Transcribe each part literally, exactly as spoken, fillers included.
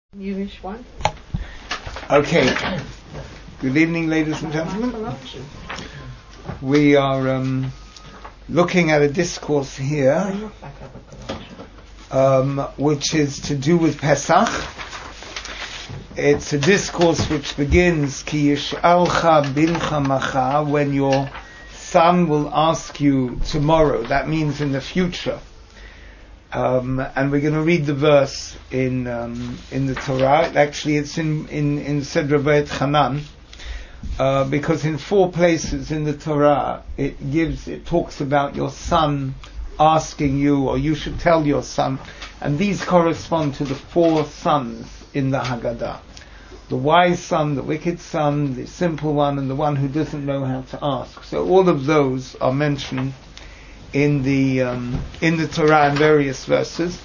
Newish one. Okay. Good evening, ladies and gentlemen. We are um, looking at a discourse here, um, which is to do with Pesach. It's a discourse which begins, Ki yish'alcha bincha machar, when your son will ask you tomorrow. That means in the future. Um, and we're going to read the verse in um, in the Torah. Actually, it's in in in Sedra Beit Hanan, uh, because in four places in the Torah it gives it talks about your son asking you, or you should tell your son, and these correspond to the four sons in the Haggadah: the wise son, the wicked son, the simple one, and the one who doesn't know how to ask. So all of those are mentioned in the um, in the Torah in various verses,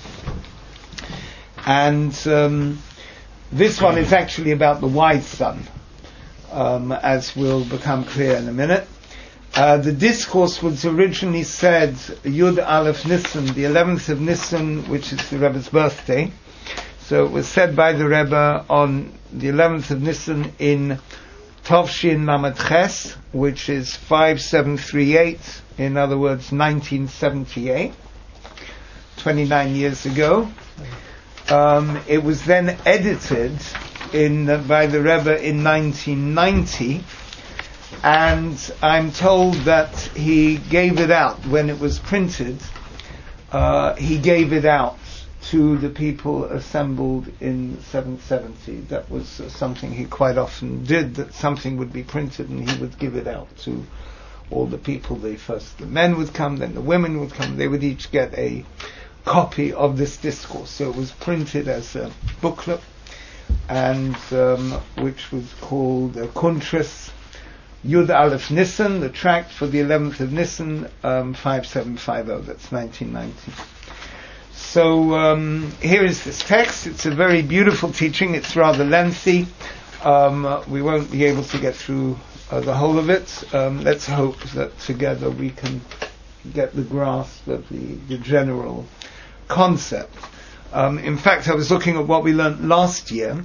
and um, this one is actually about the wise son, um, as will become clear in a minute. Uh, the discourse was originally said Yud Aleph Nisan, the eleventh of Nisan, which is the Rebbe's birthday. So it was said by the Rebbe on the eleventh of Nisan in Tovshin Lamed Ches, which is five seven three eight. In other words, nineteen seventy-eight, twenty-nine years ago. Um, it was then edited in uh, by the Rebbe in nineteen ninety, and I'm told that he gave it out when it was printed. Uh, he gave it out to the people assembled in seven seventy. That was uh, something he quite often did, that something would be printed and he would give it out to all the people. They first the men would come, then the women would come. They would each get a copy of this discourse. So it was printed as a booklet, and um, which was called uh, Kuntras Yud Aleph Nisan, the tract for the eleventh of Nisan, um, five seven five zero. That's nineteen ninety. So um, here is this text. It's a very beautiful teaching. It's rather lengthy. Um, uh, we won't be able to get through Uh, the whole of it. Um, let's hope that together we can get the grasp of the, the general concept. Um, in fact, I was looking at what we learnt last year,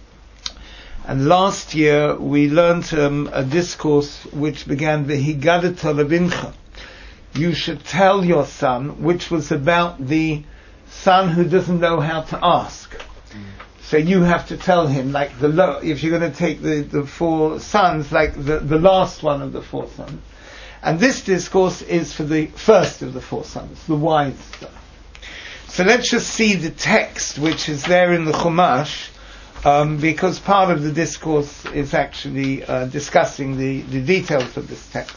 and last year we learnt um, a discourse which began V'higadata lebincha. You should tell your son, which was about the son who doesn't know how to ask. So you have to tell him, like the lo- if you're going to take the, the four sons, like the, the last one of the four sons. And this discourse is for the first of the four sons, the wise son. So let's just see the text which is there in the Chumash, um, because part of the discourse is actually uh, discussing the, the details of this text.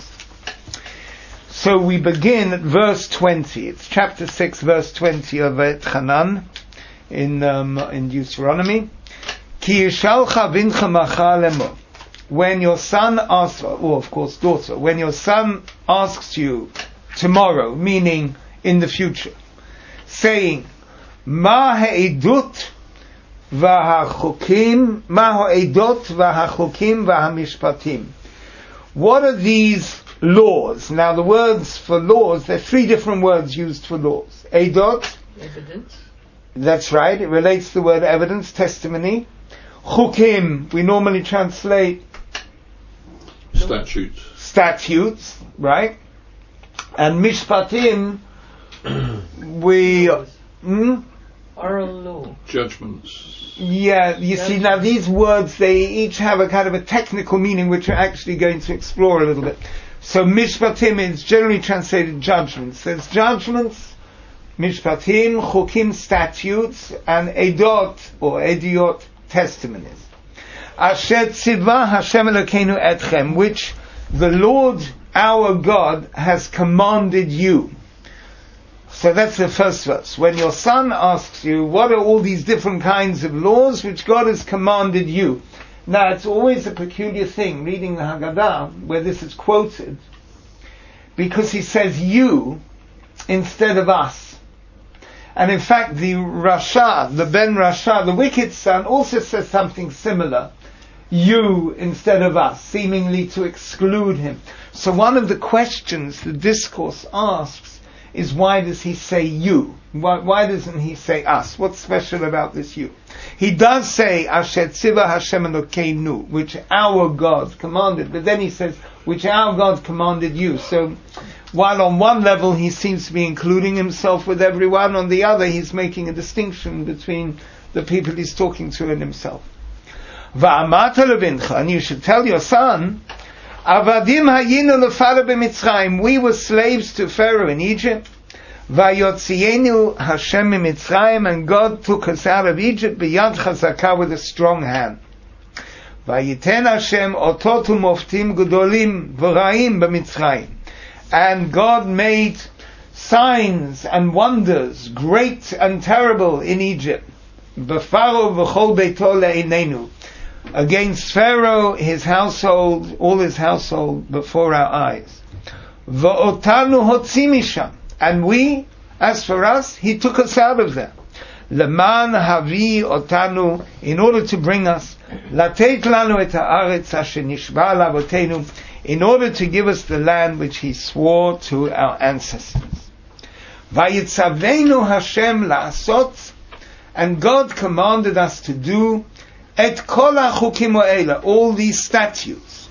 So we begin at verse twenty. It's chapter six, verse twenty of Beit Hanan. In um, in Deuteronomy, Ki yishalcha bincha machar lemo. When your son asks, or of course daughter, when your son asks you tomorrow, meaning in the future, saying, Ma ha'edut v'hachukim, ma ha'edot v'hachukim v'hamishpatim. What are these laws? Now the words for laws, there are three different words used for laws. Edot, Evidence. That's right, it relates to the word evidence, testimony. Chukim, we normally translate statutes. Statutes, right? And mishpatim, we hmm? Oral law. Judgments. Yeah, you see, now these words, they each have a kind of a technical meaning which we're actually going to explore a little bit. So mishpatim is generally translated judgments. There's judgments, Mishpatim, Chukim, statutes, and Edot, or Ediot, testimonies. Asher tzivah Hashem Elokeinu etchem, which the Lord, our God, has commanded you. So that's the first verse. When your son asks you, what are all these different kinds of laws which God has commanded you? Now, it's always a peculiar thing, reading the Haggadah, where this is quoted, because he says you, instead of us. And in fact, the Rasha, the Ben Rasha, the wicked son, also says something similar. You instead of us, seemingly to exclude him. So one of the questions the discourse asks is why does he say you? Why, why doesn't he say us? What's special about this you? He does say, Asher tziva Hashem Elokeinu, which our God commanded, but then he says, which our God commanded you. So, while on one level he seems to be including himself with everyone, on the other he's making a distinction between the people he's talking to and himself. Va'amata levincha, and you should tell your son, Avadim hayinu lefaro b'Mitzrayim, we were slaves to Pharaoh in Egypt. Vayotzienu Hashem miMitzrayim, and God took us out of Egypt b'yad chazaka, with a strong hand. Vayiten Hashem otot u'moftim gedolim v'raim b'Mitzrayim, and God made signs and wonders, great and terrible, in Egypt. B'Pharaoh v'chol beito le'einenu, against Pharaoh, his household, all his household, before our eyes. V'otanu hotzi misham, and we, as for us, he took us out of there. Leman havi otanu, in order to bring us, latet lanu et haaretz asher nishba lavotenu, in order to give us the land which he swore to our ancestors. Vayitzavenu Hashem la'asot, and God commanded us to do et kol hachukim ha'ela, all these statutes.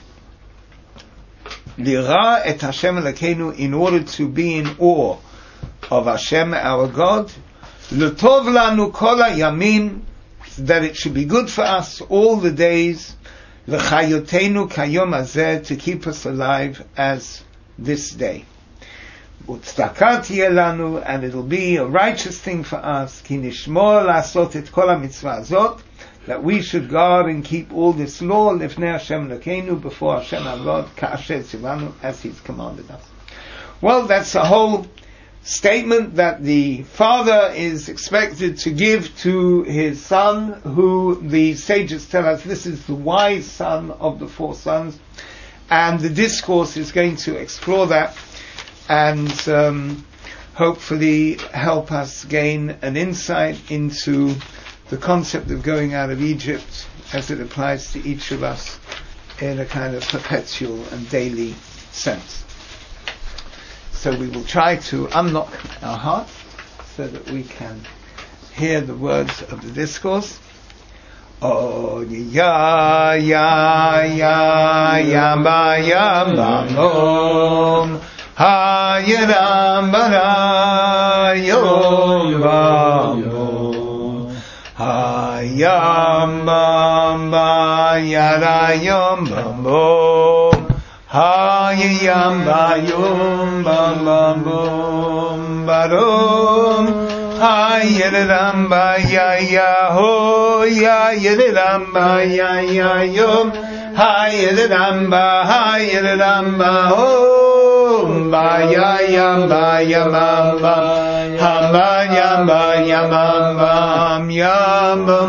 Lira et Hashem Elokeinu, in order to be in awe of Hashem our God. L'tov lanu kol ha'yamim, that it should be good for us all the days. L'chayotenu kayom hazeh, to keep us alive as this day. Utzdakat yelanu, and it'll be a righteous thing for us. Ki nishmor la'asot et kol ha'mitzvah azot, that we should guard and keep all this law, lifnei Hashem Elokeinu, before Hashem our God, ka'asher tzivanu, as He's commanded us. Well, that's a whole statement that the father is expected to give to his son, who the sages tell us this is the wise son of the four sons, and the discourse is going to explore that and um, hopefully help us gain an insight into the concept of going out of Egypt as it applies to each of us in a kind of perpetual and daily sense. So we will try to unlock our hearts so that we can hear the words of the discourse. Oh ya ya ya ya ba ya ba om ha ya ram ba ra yom ba om ha yam ba ba ya ra yom ba om ha yam ba yom ba ba bom ba rom ha yeram ba ya ya ho ya yeram ba ya ya yom ha yeram ba ha yeram ba ho ba ya ya ba ya ma ba ha ba ya ba ya ma ba ya ba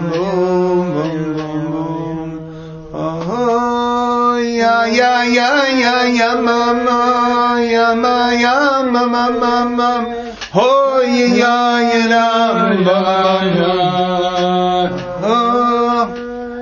oh ya ya ya ya ya mama ya ma ya mama mama ho ya ya ram ba oh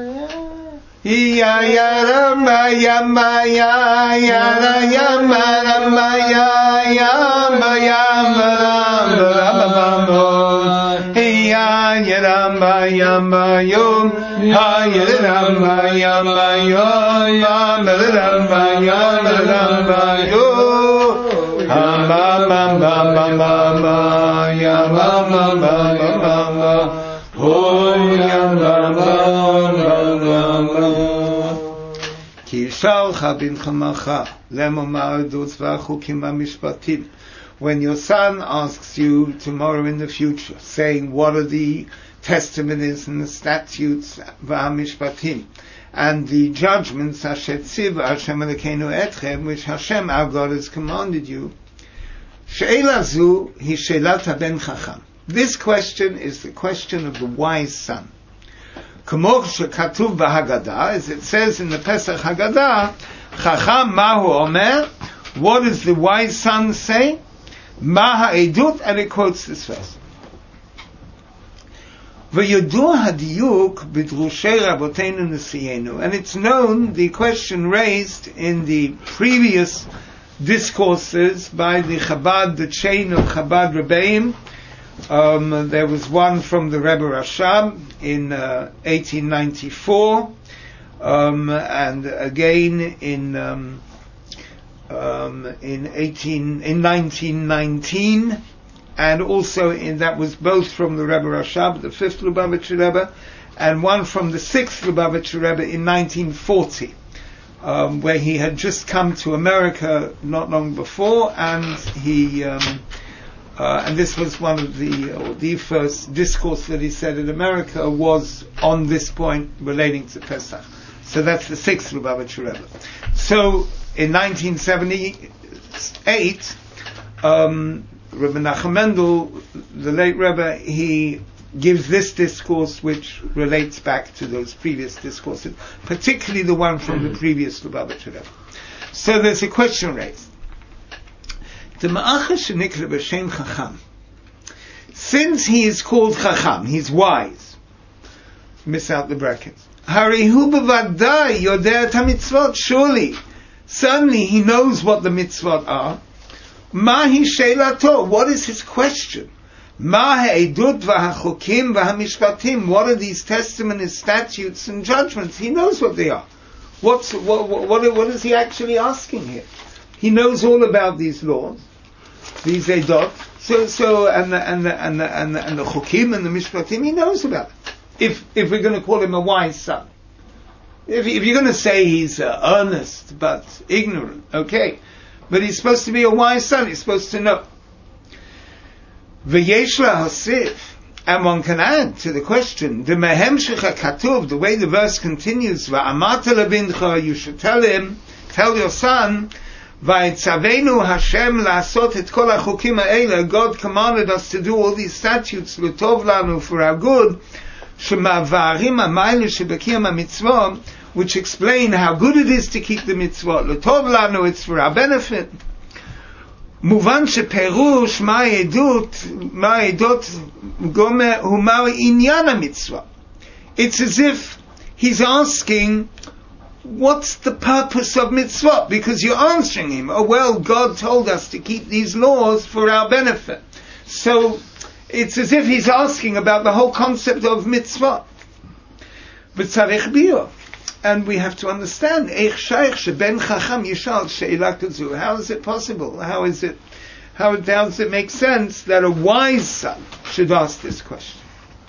ya ya ram ya ma ya ya ya ma ram ya ya ma ya ma ram ya ya ram ya ma yom ha ya ram ya ma yom ma ram ya ram yo ha ma ma ma ma ma ya ma ma ma ma ma ho ya ma ma ma ma ki shalcha binchamacha lemomar edut v'achukim ha'mishpatim. When your son asks you tomorrow in the future, saying what are the testimonies and the statutes v'hamishpatim and the judgments asher tziva Hashem Elokeinu etchem, which Hashem our God has commanded you, she'ela zu hi she'elat haben chacham. This question is the question of the wise son. K'mo shekatuv b'Haggadah, as it says in the Pesach Haggadah, chacham mahu omer, what does the wise son say? Ma ha'edut, and it quotes this verse. V'yodua hadiyuk b'drushei raboteinu nesienu, and it's known, the question raised in the previous discourses by the Chabad, the chain of Chabad Rebbeim. Um, there was one from the Rebbe Rashab in uh, eighteen ninety-four, um, and again in um, um, in eighteen in nineteen nineteen, and also in that was both from the Rebbe Rashab, the fifth Lubavitcher Rebbe, and one from the sixth Lubavitcher Rebbe in nineteen forty, um, where he had just come to America not long before, and he. Um, Uh, and this was one of the, or the first discourse that he said in America was on this point relating to Pesach. So that's the sixth Lubavitcher Rebbe. So in nineteen seventy-eight, um, Rebbe Nachum Mendel, the late Rebbe, he gives this discourse which relates back to those previous discourses, particularly the one from the previous Lubavitcher Rebbe. So there's a question raised. Since he is called Chacham, he's wise. Miss out the brackets. Surely, certainly he knows what the mitzvot are. Mahi sheilato. What is his question? What are these testimonies, statutes, and judgments? He knows what they are. What's what? What, what is he actually asking here? He knows all about these laws, these edot. So, so, and the, and the, and the, and the, and the chukim and the mishpatim, he knows about it. If, if we're going to call him a wise son. If, if you're going to say he's uh, earnest but ignorant, okay. But he's supposed to be a wise son, he's supposed to know. V'yesh lahosif, and one can add to the question, the mehemshech katuv, the way the verse continues, va'amata lebincha, you should tell him, tell your son, Vaytzavenu Hashem la'asot et kol hachukim ha'ela. God commanded us to do all these statutes l'tov lanu, for our good, shema'varim ha'maylu shebekiyam ha'mitzvah, which explain how good it is to keep the mitzvot. L'tov lanu, it's for our benefit. Muvan sheperush ma'edut ma'edot gomer humar inyan ha'mitzvah. It's as if he's asking, what's the purpose of mitzvot? Because you're answering him, oh well, God told us to keep these laws for our benefit. So it's as if he's asking about the whole concept of mitzvot. And we have to understand, how is it possible? How is it, how does it make sense that a wise son should ask this question?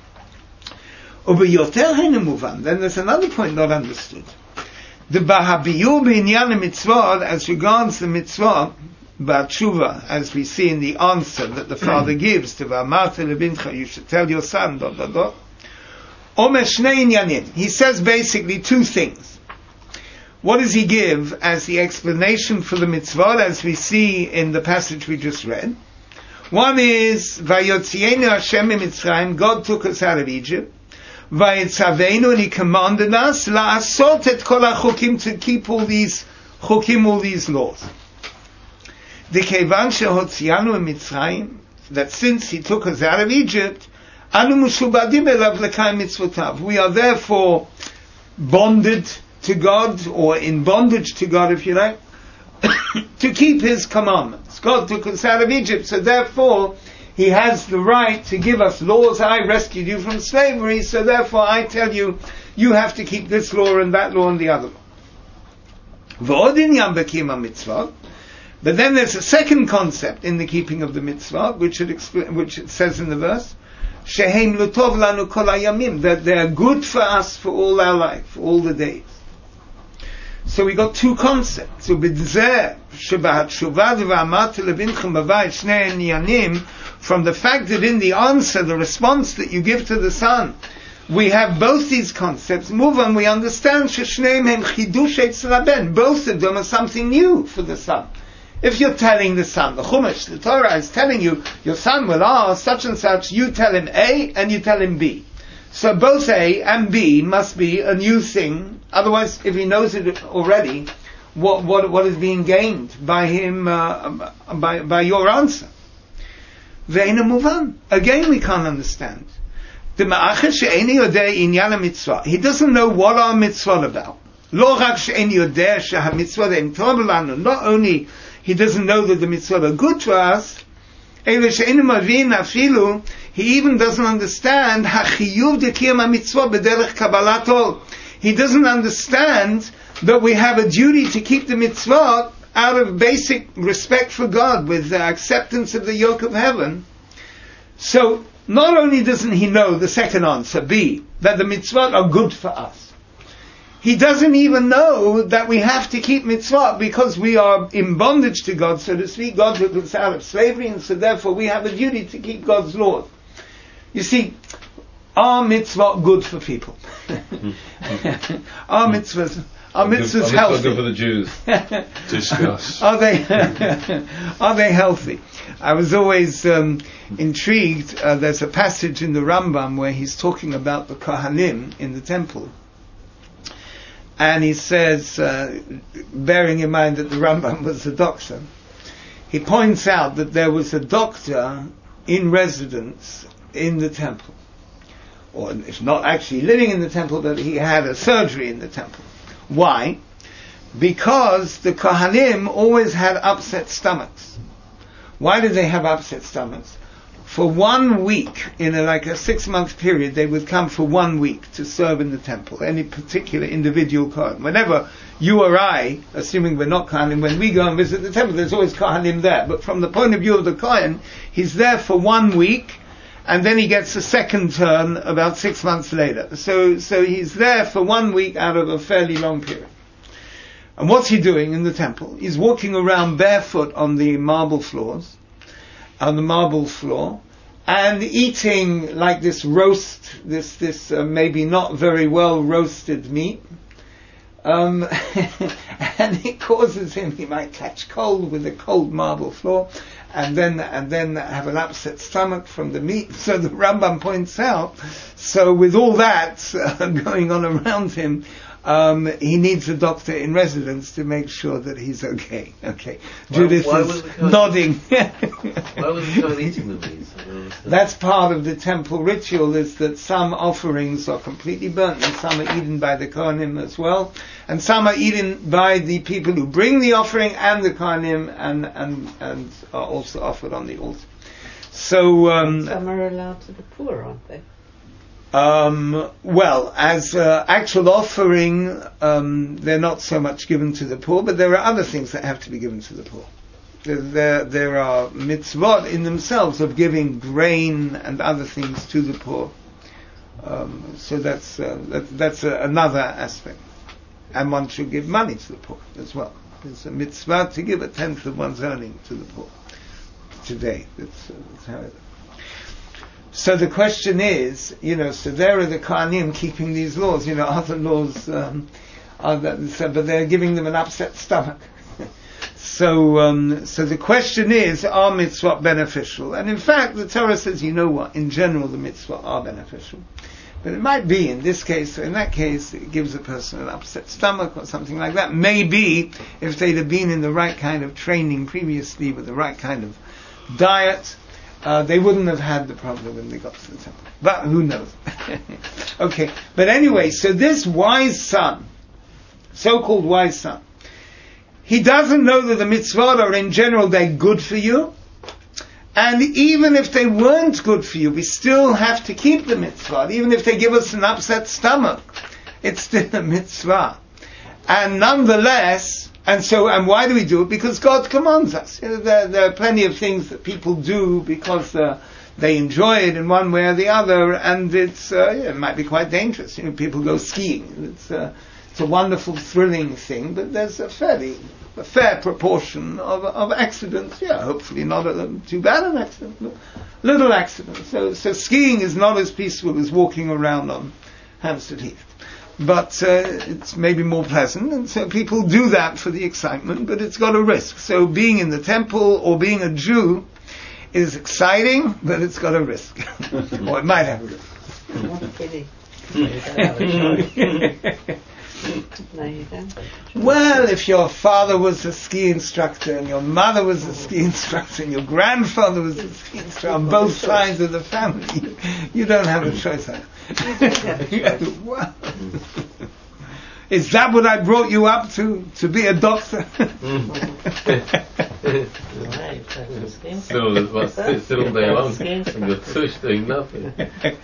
Then there's another point not understood. The Bahabiyu b'inyan mitzvot, as regards the mitzvah, ba'tshuva, as we see in the answer that the father gives to V'amarta lebincha, you should tell your son, dot, dot, dot. Omer shnei inyanim. He says basically two things. What does he give as the explanation for the mitzvah, as we see in the passage we just read? One is, Vayotzienu Hashem mitzrayim, God took us out of Egypt. Vayitzavenu, and he commanded us la'asot et kol hachukim, to keep all these chukim, all these laws. Dekevan shehotzianu mitzrayim, that since he took us out of Egypt, anu mushubadim elav lekayim mitzvotav, we are therefore bonded to God, or in bondage to God, if you like, to keep his commandments. God took us out of Egypt, so therefore he has the right to give us laws. I rescued you from slavery, so therefore I tell you, you have to keep this law and that law and the other law. But then there's a second concept in the keeping of the mitzvah, which it, expl- which it says in the verse, Shehem lutov lanu kol hayamim, that they are good for us for all our life, for all the days. So we got two concepts. So b'dzeh shebahatshuva v'amarta lebinchem b'vayit shnei inyanim, from the fact that in the answer, the response that you give to the son, we have both these concepts. Move on, we understand sheshneim hem chidush eitz raben. Both of them are something new for the son. If you're telling the son, the Chumash, the Torah is telling you, your son will ask such and such, you tell him A and you tell him B. So both A and B must be a new thing. Otherwise, if he knows it already, what what what is being gained by him, uh, by by your answer? Ve'ena muvan. Again, we can't understand. The ma'acher she'eni yodei inyan mitzvah. He doesn't know what our mitzvah about. Lo rak she'eni yodei she'ha mitzvah de'im tov lanu. Not only he doesn't know that the mitzvot are good for us. He even doesn't understand he doesn't understand that we have a duty to keep the mitzvot out of basic respect for God, with the acceptance of the yoke of heaven. So not only doesn't he know the second answer, B, that the mitzvot are good for us, he doesn't even know that we have to keep mitzvot because we are in bondage to God, so to speak. God took us out of slavery, and so therefore we have a duty to keep God's laws. You see, are mitzvot good for people? Are mitzvahs, are mitzvahs good, healthy? Good for the Jews. Discuss. Are they are they healthy? I was always um, intrigued. Uh, there's a passage in the Rambam where he's talking about the Kohanim in the temple. And he says, uh, bearing in mind that the Rambam was a doctor, he points out that there was a doctor in residence in the temple. Or if not actually living in the temple, but he had a surgery in the temple. Why? Because the Kohanim always had upset stomachs. Why did they have upset stomachs? For one week, in a, like a six-month period, they would come for one week to serve in the temple, any particular individual Kohen. Whenever you or I, assuming we're not Kohanim, when we go and visit the temple, there's always Kohanim there. But from the point of view of the Kohen, he's there for one week, and then he gets a second turn about six months later. So, so he's there for one week out of a fairly long period. And what's he doing in the temple? He's walking around barefoot on the marble floors, on the marble floor, and eating like this roast, this this uh, maybe not very well roasted meat, um, and it causes him, he might catch cold with the cold marble floor, and then and then have an upset stomach from the meat. So the Rambam points out, so with all that uh, going on around him, Um, he needs a doctor in residence to make sure that he's okay. Okay, Why, Judith why is nodding. Why was the Kohen eating the meat? That's part of the temple ritual, is that some offerings are completely burnt and some are eaten by the Kohanim as well, and some are eaten by the people who bring the offering and the Kohanim, and and and are also offered on the altar. So um, some are allowed to the poor, aren't they? Um, well, as uh, actual offering, um, they're not so much given to the poor, but there are other things that have to be given to the poor. There, there, there are mitzvot in themselves of giving grain and other things to the poor. Um, so that's uh, that, that's uh, another aspect. And one should give money to the poor as well. It's a mitzvah to give a tenth of one's earning to the poor. Today, that's, uh, that's how it is. So the question is, you know, so there are the Kohanim keeping these laws, you know, other laws, um, are that, so, but they're giving them an upset stomach. so, um, so the question is, are mitzvot beneficial? And in fact, the Torah says, you know what, in general the mitzvot are beneficial. But it might be, in this case, or in that case, it gives a person an upset stomach or something like that. Maybe, if they'd have been in the right kind of training previously, with the right kind of diet, Uh, they wouldn't have had the problem when they got to the temple. But who knows? Okay. But anyway, so this wise son, so-called wise son, he doesn't know that the mitzvot are in general, they're good for you. And even if they weren't good for you, we still have to keep the mitzvot. Even if they give us an upset stomach, it's still a mitzvah. And nonetheless, And so, and why do we do it? Because God commands us. You know, there, there are plenty of things that people do because uh, they enjoy it in one way or the other, and it's uh, yeah, it might be quite dangerous. You know, people go skiing. It's uh, it's a wonderful, thrilling thing, but there's a fairly a fair proportion of of accidents. Yeah, hopefully not a, too bad an accident, but little accidents. So, so skiing is not as peaceful as walking around on Hampstead Heath. But uh, it's maybe more pleasant, and so people do that for the excitement, but it's got a risk. So being in the temple or being a Jew is exciting, but it's got a risk. Or it might have a risk. What a pity. You don't have a choice. No, you don't. Well, if your father was a ski instructor, and your mother was a ski instructor, and your grandfather was a ski instructor, on both sides of the family, you, you don't have a choice. Wow. Is that what I brought you up to? To be a doctor? Right, that's skin. Still, it was still all day long. And the tush doing nothing.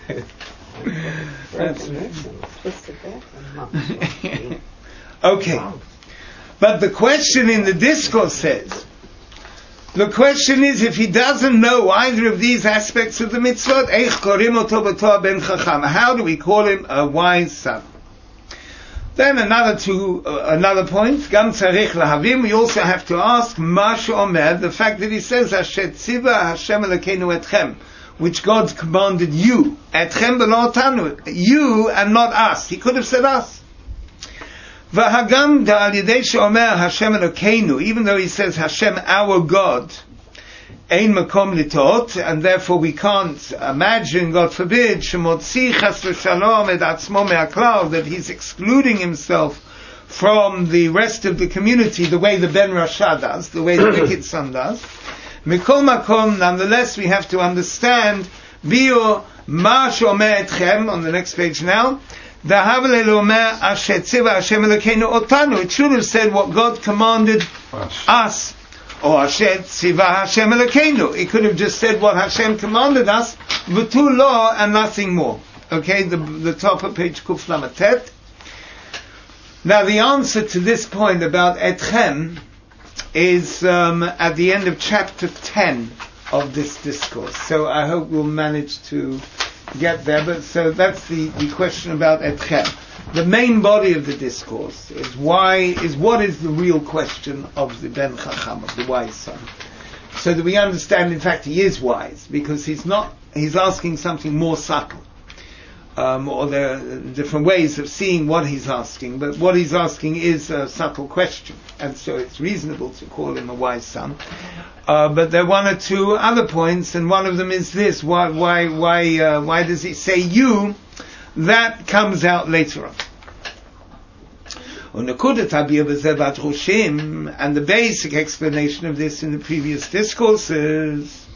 That's twisted back. Okay. But the question in the discourse says, the question is, if he doesn't know either of these aspects of the mitzvot, eich korim oto b'toa ben chacham, how do we call him a wise son? Then another two, uh, another point, gam tzarich lahavim, we also have to ask, ma she'omer, the fact that he says, Asher tziva Hashem Elokeinu etchem, which God commanded you, etchem v'lo otanu, you and not us. He could have said us. V'hagam da'al yidei she'omer Hashem Elokeinu, even though he says Hashem our God, ein makom litot, and therefore we can't imagine, God forbid, shemotzi chas v'shalom et atzmo me'aklal, that he's excluding himself from the rest of the community the way the Ben Rasha does, the way the wicked son does. Mikol makom, nonetheless, we have to understand, biur ma she'omer etchem, on the next page now, it should have said what God commanded us. us. Or Asher Tziva Hashem Elokeinu. It could have just said what Hashem commanded us, v'tu lo, and nothing more. Okay, the, the top of page Kuf Lamatet. Now the answer to this point about Etchem is um, at the end of chapter ten of this discourse. So I hope we'll manage to get there, but so that's the, the question about Etchem. The main body of the discourse is why is what is the real question of the Ben Chacham, of the wise son, so that we understand. In fact, he is wise because he's not. He's asking something more subtle, um, or there are different ways of seeing what he's asking. But what he's asking is a subtle question, and so it's reasonable to call him a wise son. Uh, but there are one or two other points, and one of them is this: why, why, why, uh, why does he say you? That comes out later on. And the basic explanation of this in the previous discourses,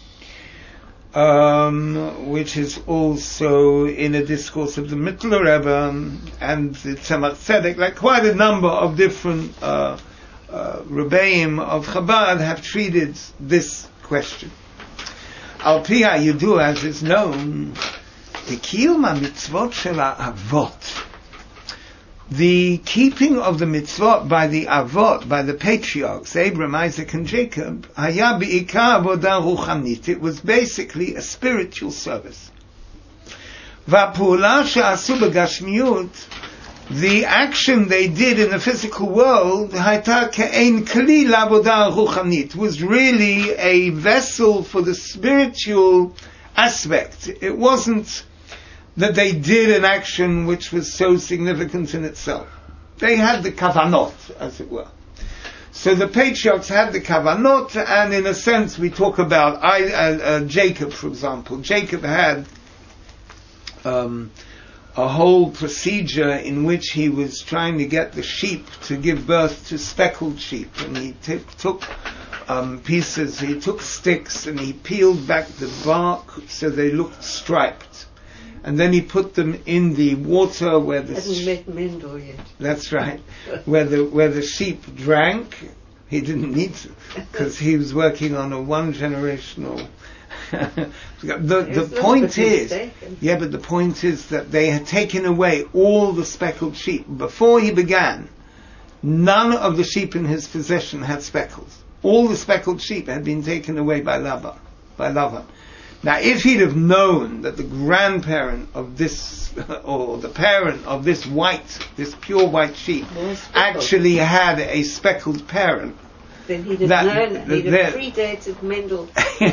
um, which is also in a discourse of the Mittler Rebbe and the Tzemach Tzedek, like quite a number of different uh, uh, Rebbeim of Chabad have treated this question. Al pi ha'yidu, as is known, the kiyum mitzvot shel avot, the keeping of the mitzvot by the avot, by the patriarchs, Abraham, Isaac, and Jacob, haya bi'ikar avodah ruchanit. It was basically a spiritual service. Va'pu'ula she'asu b'gashmiut, the action they did in the physical world, hayta ke'ein kli la'avodah ruchanit, was really a vessel for the spiritual aspect. It wasn't that they did an action which was so significant in itself. They had the kavanot, as it were. So the patriarchs had the kavanot, and in a sense we talk about I, uh, uh, Jacob, for example. Jacob had um, a whole procedure in which he was trying to get the sheep to give birth to speckled sheep, and he t- took um, pieces, he took sticks, and he peeled back the bark so they looked striped. And then he put them in the water where the Hasn't met Mendel yet. that's right, where the where the sheep drank. He didn't need to because he was working on a one generational. the the point is, yeah, but the point is that they had taken away all the speckled sheep before he began. None of the sheep in his possession had speckles. All the speckled sheep had been taken away by Laban. By Laban. Now, if he'd have known that the grandparent of this, or the parent of this white, this pure white sheep, actually had a speckled parent, then he'd have that, known, he'd that, have predated Mendel.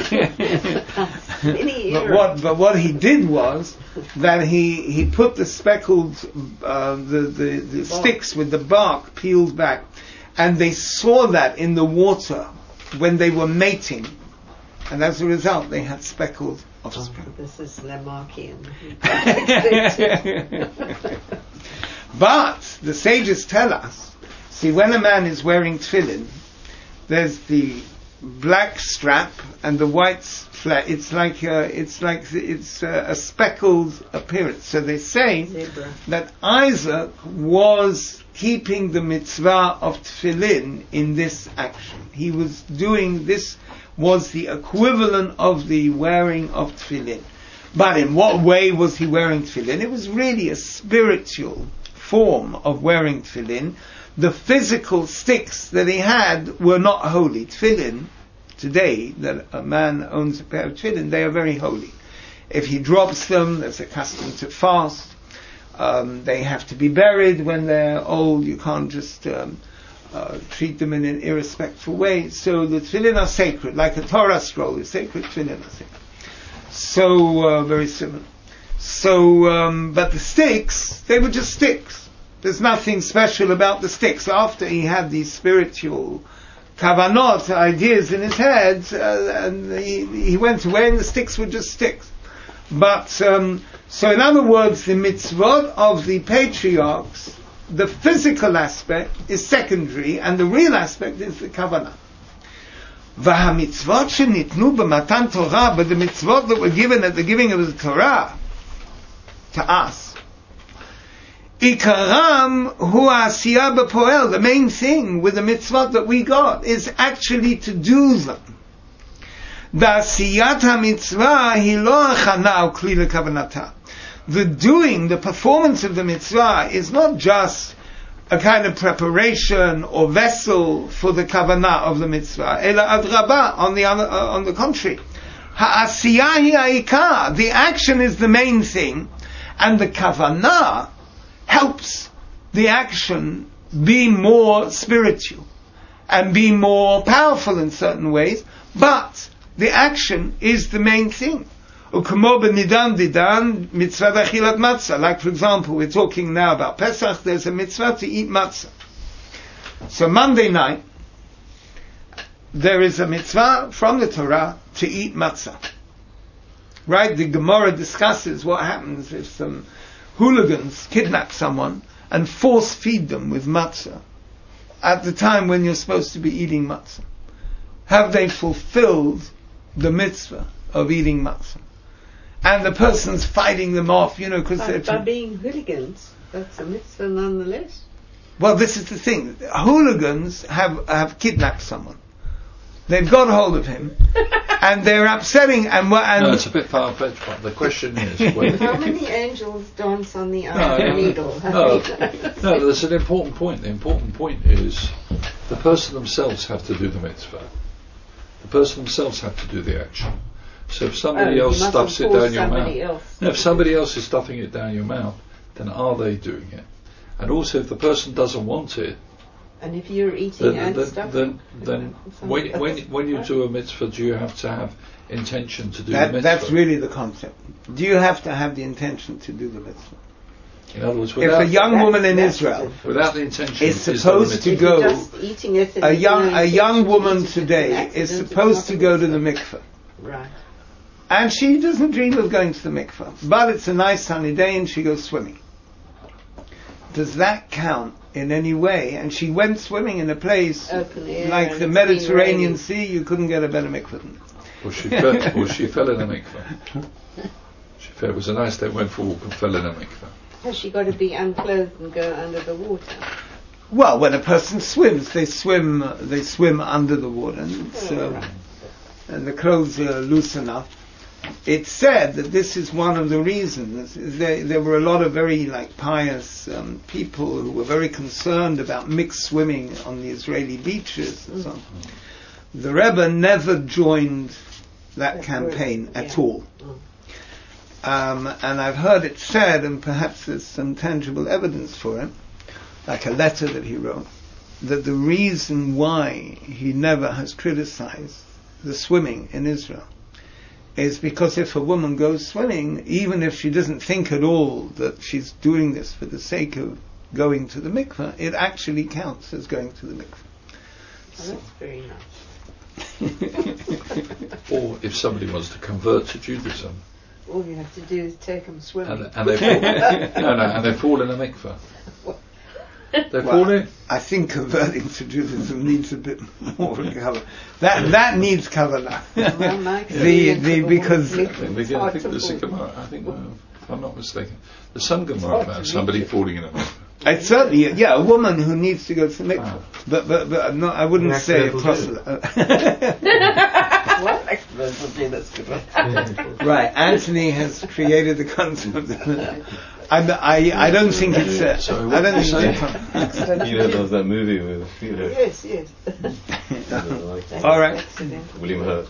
Many but what, but what he did was that he, he put the speckled, uh, the, the, the sticks with the bark peeled back, and they saw that in the water when they were mating. And as a result, they had speckled offspring. Oh, this is Lamarckian. But the sages tell us, see, when a man is wearing tefillin, there's the black strap and the white flat. It's like uh, it's like it's uh, a speckled appearance. So they say Zebra. that Isaac was keeping the mitzvah of tefillin in this action. He was doing this was the equivalent of the wearing of tefillin. But in what way was he wearing tefillin? It was really a spiritual form of wearing tefillin. The physical sticks that he had were not holy. Tefillin, today, that a man owns a pair of tefillin, they are very holy. If he drops them, there's a custom to fast. Um, they have to be buried when they're old. You can't just um, uh, treat them in an irrespectful way. So the tefillin are sacred, like a Torah scroll is sacred, tefillin are sacred. So, uh, very similar. So, um, but the sticks, they were just sticks. There's nothing special about the sticks. After he had these spiritual kavanot, ideas in his head, uh, and he, he went away and the sticks were just sticks. But, um, so in other words, the mitzvot of the patriarchs, the physical aspect is secondary, and the real aspect is the kavanah. V'hamitzvot shenitnu b'matan Torah, but the mitzvot that were given at the giving of the Torah to us, ikaram hu asiyah b'poel. The main thing with the mitzvot that we got is actually to do them. The asiyat ha-mitzvah hi lo achana ukli lekavanata. The doing, the performance of the mitzvah is not just a kind of preparation or vessel for the kavanah of the mitzvah. Ela adraba, on the other, uh, on the contrary, ha'asiyah hi ha'ikar. The action is the main thing, and the kavanah helps the action be more spiritual and be more powerful in certain ways. But the action is the main thing. U'kamo b'nidan didan mitzvah achilat matzah. Like, for example, we're talking now about Pesach. There's a mitzvah to eat matzah. So Monday night, there is a mitzvah from the Torah to eat matzah. Right? The Gemara discusses what happens if some hooligans kidnap someone and force feed them with matzah at the time when you're supposed to be eating matzah. Have they fulfilled the mitzvah of eating matzah? And the person's fighting them off, you know, because they're... By being hooligans, that's a mitzvah nonetheless. Well, this is the thing. Hooligans have, have kidnapped someone. They've got hold of him, and they're upsetting, and... and no, it's a bit far-fetched, but the question is... Whether how many angels dance on the no, iron no, needle? No, no, that's an important point. The important point is the person themselves have to do the mitzvah. The person themselves have to do the action. So if somebody oh, else stuffs it down your mouth, else. no, if somebody else is stuffing it down your mouth, then are they doing it? And also, if the person doesn't want it, and if you're eating then and then, stuff, then, then when when when you do a mitzvah, do you have to have intention to do that, the mitzvah? That's really the concept. Do you have to have the intention to do the mitzvah? In other words, If without, a young That's- woman in that's Israel without the intention, is is supposed to there a if you're go- just eating it and a there's young no a young intention to woman eat it, today it's an is accident, supposed it's to not go a to the mitzvah. mikveh, Right. and she doesn't dream of going to the mikveh, but it's a nice sunny day and she goes swimming. Does that count in any way? And she went swimming in a place Open air like and the it's Mediterranean been raining. Sea. You couldn't get a better mikveh than that. Or she fell, or she fell in a mikveh. She fell. It was a nice day. Went for a walk and fell in a mikveh. Has she got to be unclothed and go under the water? Well, when a person swims, they swim. Uh, they swim under the water, and, it's, Oh, um, right. and the clothes are loose enough. It's said that this is one of the reasons. There, there were a lot of very like pious um, people who were very concerned about mixed swimming on the Israeli beaches and so on. The Rebbe never joined that That's campaign good, at yeah. all. Um, and I've heard it said, and perhaps there's some tangible evidence for it, like a letter that he wrote, that the reason why he never has criticized the swimming in Israel is because if a woman goes swimming, even if she doesn't think at all that she's doing this for the sake of going to the mikveh, it actually counts as going to the mikveh. Oh, that's very nice. Or if somebody wants to convert to Judaism, All you have to do is take them swimming. and, and they fall, no, no, and they fall in a mikveh. They Well, call it. I think converting to Judaism needs a bit more cover. That that needs kavanah. Well, my the experience the of because I think, It's they, I hard think to there's a believe. Gemara. I think, uh, if I'm not mistaken, there's some Gemara hard about to somebody read it. falling in a mikveh. it's certainly yeah a woman who needs to go to mikveh, Wow. but but but I'm not, I wouldn't An say a accidental proselyte. What? Accidentally, that's good. Right, Anthony has created the concept. I, I, I don't think it's a, Sorry, I what don't did you think say? it's a, You know, there was that movie with, you know, Yes, yes. like all right. Accidental. William Hurt.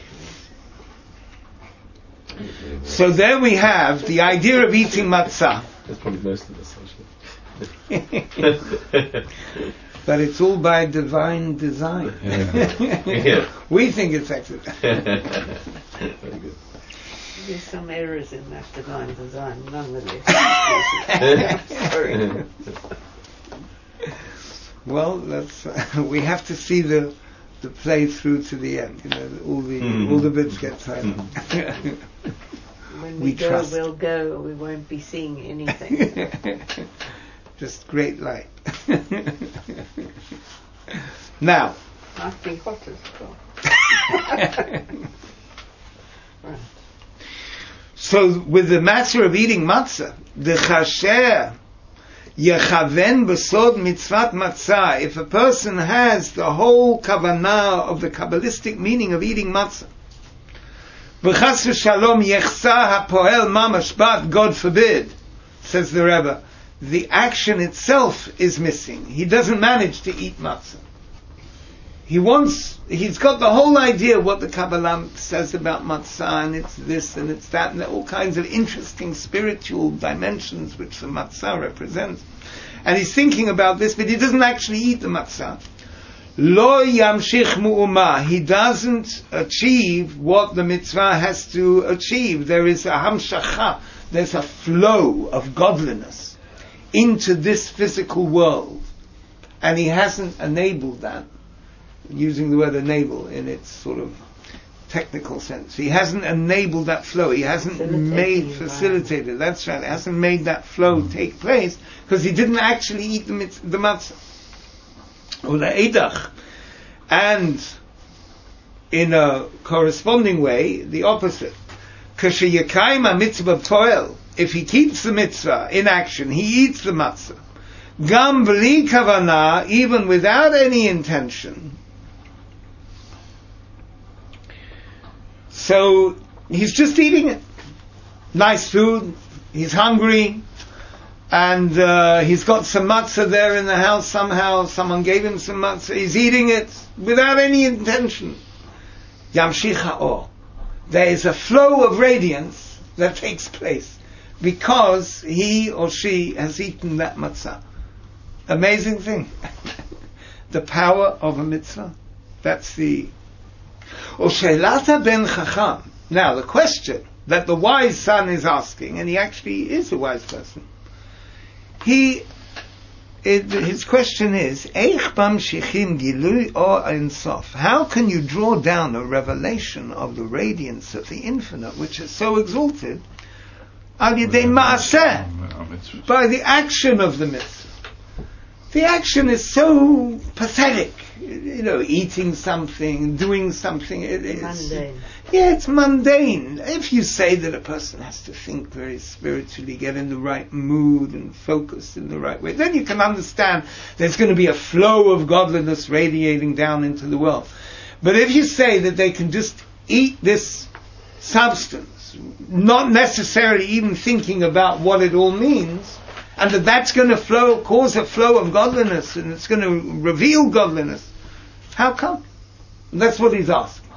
So there we have the idea of eating matzah, That's probably most of us, actually. but it's all by divine design. Yeah. We think it's accident. Very good. There's some errors in that divine design, nonetheless. Sorry. Well, that's uh, we have to see the the play through to the end. You know, all the Mhm. all the bits get tied up. When We we, go, trust. we'll go, or we won't be seeing anything. Just great light. Now, Might be hot as well. Right. so with the matter of eating matzah, the chasher yechaven b'sod mitzvat matzah. If a person has the whole kavanah of the kabbalistic meaning of eating matzah, v'chas v'shalom yechsa hapoel mamash bat, God forbid, says the Rebbe, the action itself is missing. He doesn't manage to eat matzah. He wants, he's got the whole idea of what the Kabbalah says about matzah, and it's this and it's that, and all kinds of interesting spiritual dimensions which the matzah represents. And he's thinking about this, but he doesn't actually eat the matzah. Lo yamshich mu'umah. He doesn't achieve what the mitzvah has to achieve. There is a hamshacha, there's a flow of godliness into this physical world. And he hasn't enabled that, using the word enable in its sort of technical sense. He hasn't enabled that flow. He hasn't Facilitating made, the facilitated, that's right, he hasn't made that flow take place, because he didn't actually eat the, mitz, the matzah. Or the edach. And in a corresponding way, the opposite. Kashiyakaima mitzvah toil. If he keeps the mitzvah in action, he eats the matzah. Gam b'li kavanah, even without any intention. So he's just eating it. Nice food. He's hungry. And uh, he's got some matzah there in the house somehow. Someone gave him some matzah. He's eating it without any intention. Yamshich ha'or. There is a flow of radiance that takes place because he or she has eaten that matzah. Amazing thing. The power of a mitzvah. That's the... Oshelata ben chacham. Now the question that the wise son is asking, and he actually is a wise person, He, it, his question is, Eich bamshichim gilui or ein sof? How can you draw down a revelation of the radiance of the infinite, which is so exalted, al yedei ma'aseh, by the action of the mitzvah? The action is so pathetic, you know, eating something, doing something. It, it's, Mundane. Yeah, it's mundane. If you say that a person has to think very spiritually, get in the right mood and focus in the right way, then you can understand there's going to be a flow of godliness radiating down into the world. But if you say that they can just eat this substance, not necessarily even thinking about what it all means, and that that's going to flow, cause a flow of godliness, and it's going to reveal godliness, how come? And that's what he's asking.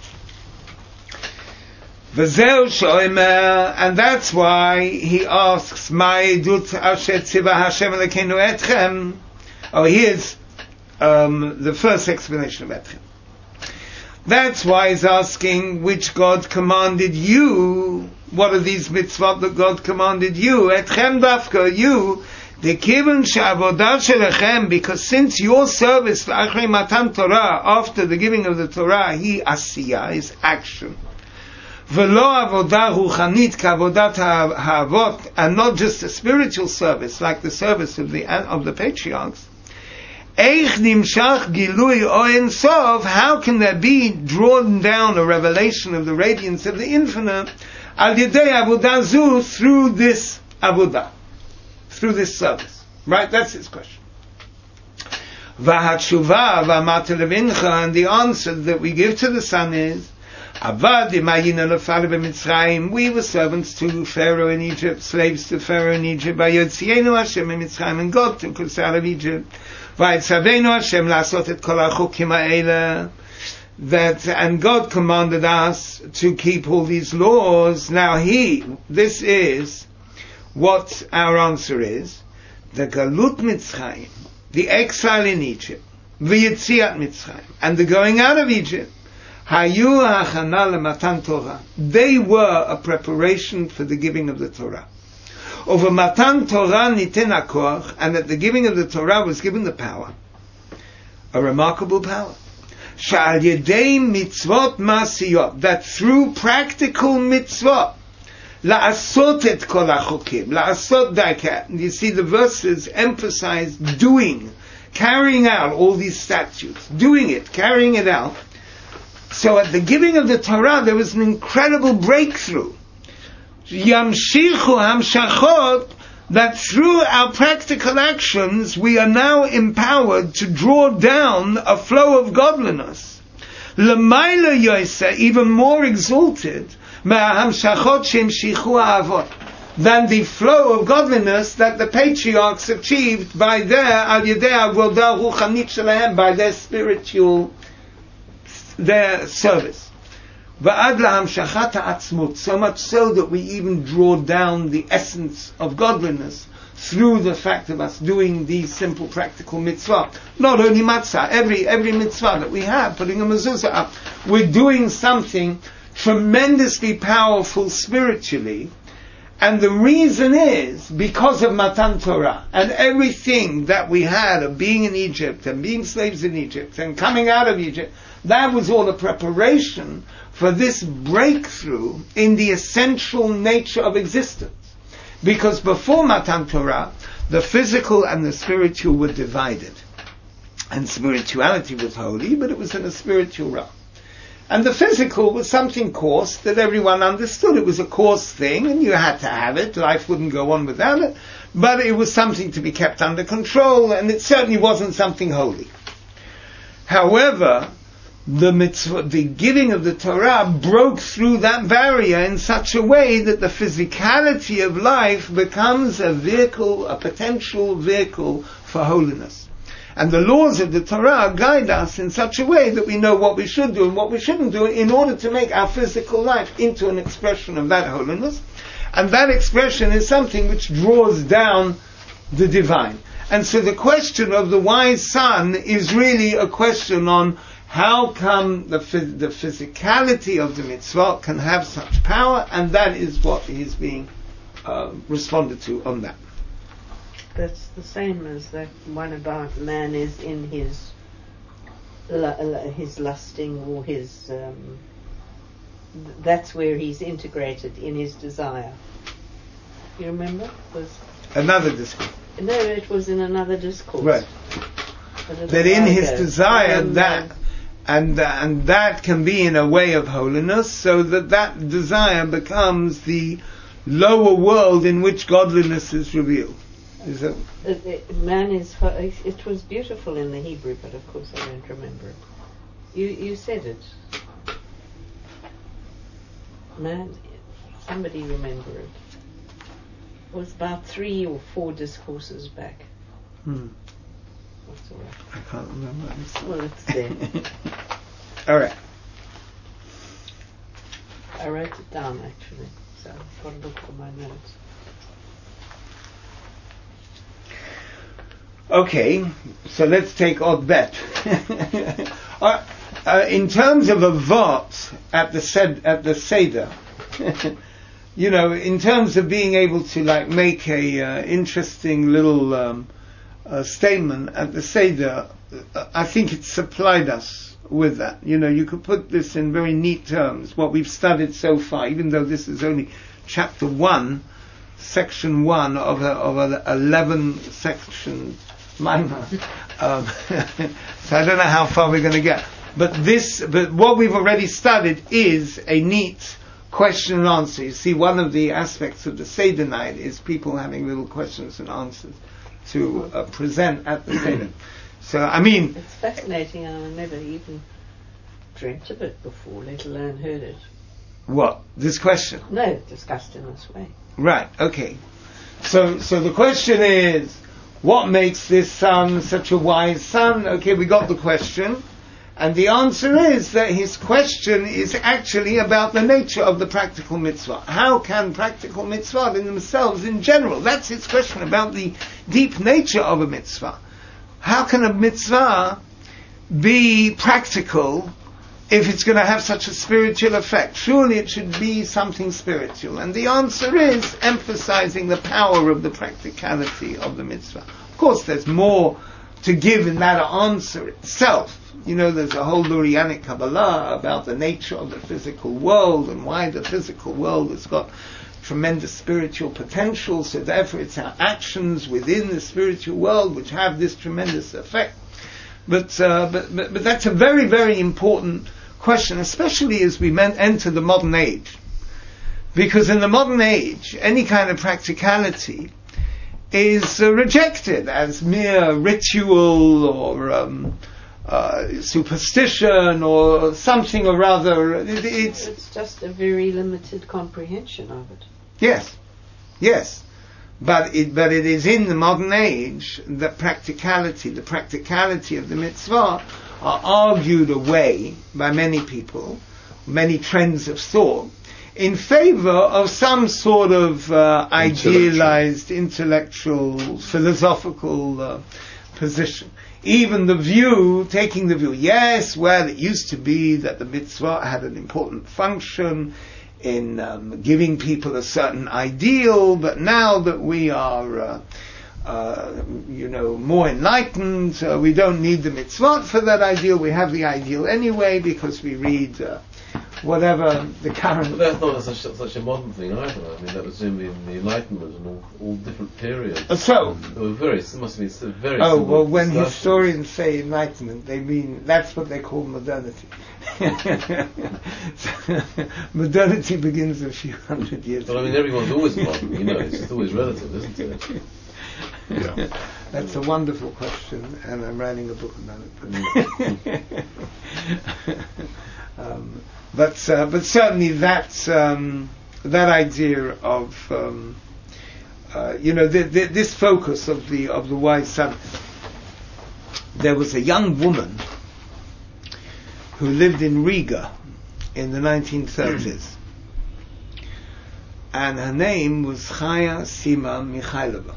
V'zeu shomer, and that's why he asks, Ma'edut asher tzivah Hashem Elokeinu etchem. Oh, here's um, the first explanation of etchem. That's why he's asking which God commanded you. What are these mitzvot that God commanded you? Etchem dafka, you. The kiven she'avodah shelechem, because since your service la'achrei matan Torah, after the giving of the Torah, he asiyah, is action. V'lo avodah ruchanit k'avodat ha'avot, and not just a spiritual service like the service of the of the patriarchs. Eich nimshach gilui oen sov, how can there be drawn down a revelation of the radiance of the infinite al yedei avodah zu, through this avodah, through this service? Right, that's his question. V'hatshuva v'amata levincha, and the answer that we give to the son is, Avad imayina lefala b'Mitzrayim, we were servants to Pharaoh in Egypt, slaves to Pharaoh in Egypt, v'yotzienu Hashem b'Mitzrayim, and God took us out of Egypt, v'yitzavenu Hashem la'asot et kol ha'chukim ha'ela, that, and God commanded us to keep all these laws. Now he, this is what our answer is, the Galut Mitzrayim, the exile in Egypt, v'yitziat Mitzrayim, and the going out of Egypt, Hayu ha'achana lematan Torah. They were a preparation for the giving of the Torah. Over matan Torah niten hakoach, and at the giving of the Torah was given the power, a remarkable power. Sha'al yedei mitzvot masiyot, that through practical mitzvot, la'asot et kol hachokim, la'asot da'ka. You see, the verses emphasize doing, carrying out all these statutes, doing it, carrying it out. So at the giving of the Torah, there was an incredible breakthrough. Yamshichu hamshachot, that through our practical actions, we are now empowered to draw down a flow of godliness. L'mayla yoisa, even more exalted, me'hamshachot shemshichu ha'avot, than the flow of godliness that the patriarchs achieved by their al yedei avodah ruchanit shelahem, by their spiritual their service. Va'ad lahamshachat ha'atzmut, so much so that we even draw down the essence of godliness through the fact of us doing these simple practical mitzvah. Not only matzah, every every mitzvah that we have, putting a mezuzah up, we're doing something tremendously powerful spiritually. And the reason is because of Matan Torah and everything that we had of being in Egypt and being slaves in Egypt and coming out of Egypt. That was all a preparation for this breakthrough in the essential nature of existence. Because before Matan Torah, the physical and the spiritual were divided. And spirituality was holy, but it was in a spiritual realm. And the physical was something coarse that everyone understood. It was a coarse thing, and you had to have it. Life wouldn't go on without it. But it was something to be kept under control, and it certainly wasn't something holy. However, the mitzvah, the giving of the Torah broke through that barrier in such a way that the physicality of life becomes a vehicle, a potential vehicle for holiness. And the laws of the Torah guide us in such a way that we know what we should do and what we shouldn't do in order to make our physical life into an expression of that holiness. And that expression is something which draws down the divine. And so the question of the wise son is really a question on how come the, the physicality of the mitzvah can have such power, and that is what is being uh, responded to on that. That's the same as that one about man is in his his lusting or his um, that's where he's integrated in his desire. You remember? It was another discourse. No, it was in another discourse. Right. That in his desire um, that. And, uh, and that can be in a way of holiness, so that that desire becomes the lower world in which godliness is revealed. Is that? It, it, man is, it was beautiful in the Hebrew, but of course I don't remember it. You, you said it. Man, somebody remember it. It was about three or four discourses back. Hmm. That's all right. I can't remember. Well, it's there. All right. I wrote it down actually, so I've got to look for my notes. Okay, so let's take odd bet. uh, uh, in terms of a vote at the sed, at the Seder, you know, in terms of being able to like make a uh, interesting little um, uh, statement at the Seder, uh, I think it supplied us with that. You know, you could put this in very neat terms, what we've studied so far, even though this is only chapter one, section one of a, of an eleven section minor. um, so I don't know how far we're going to get. But this, but what we've already studied is a neat question and answer. You see, one of the aspects of the Seder night is people having little questions and answers to uh, present at the Seder. So, I mean... It's fascinating. I never even dreamt of it before, let alone heard it. What? This question? No, discussed in this way. Right, okay. So, so the question is, what makes this son such a wise son? Okay, we got the question. And the answer is that his question is actually about the nature of the practical mitzvah. How can practical mitzvah in themselves in general? That's his question about the deep nature of a mitzvah. How can a mitzvah be practical if it's going to have such a spiritual effect? Surely it should be something spiritual. And the answer is emphasizing the power of the practicality of the mitzvah. Of course, there's more to give in that answer itself. You know, there's a whole Lurianic Kabbalah about the nature of the physical world and why the physical world has got tremendous spiritual potential, so therefore it's our actions within the spiritual world which have this tremendous effect. But, uh, but, but, but that's a very, very important question, especially as we men- enter the modern age. Because in the modern age, any kind of practicality is uh, rejected as mere ritual or um, uh, superstition or something or other. It, it's, it's just a very limited comprehension of it. Yes, yes. But it, but it is in the modern age that practicality, the practicality of the mitzvah are argued away by many people, many trends of thought, in favor of some sort of uh, idealized, intellectual, philosophical uh, position. Even the view, taking the view, yes, well, it used to be that the mitzvah had an important function in um, giving people a certain ideal, but now that we are, uh, uh, you know, more enlightened, uh, we don't need the mitzvah for that ideal. We have the ideal anyway because we read uh, whatever the current... But that's not such, such a modern thing either. I mean, that was in the, in the Enlightenment and all, all different periods. Uh, so... They were very, it must have been very Oh, simple well, when discussions. historians say Enlightenment, they mean, that's what they call modernity. Modernity begins a few hundred years But I mean, everyone's always modern, you know, it's just always relative, isn't it? Yeah. That's a wonderful question, and I'm writing a book about it. But, um, but, uh, but certainly that um, that idea of um, uh, you know th- th- this focus of the of the wise son. There was a young woman who lived in Riga in the nineteen thirties, and her name was Chaya Sima Mikhailova.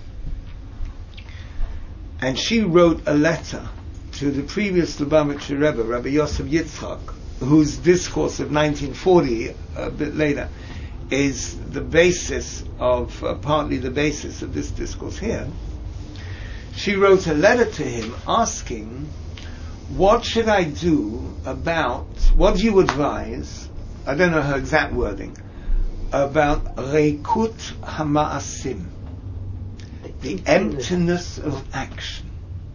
And she wrote a letter to the previous Lubavitcher Rebbe, Rabbi Yosef Yitzchak, whose discourse of nineteen forty, a bit later, is the basis of, uh, partly the basis of this discourse here. She wrote a letter to him asking, what should I do about, what do you advise, I don't know her exact wording, about Reikut Hama'asim, the emptiness of action.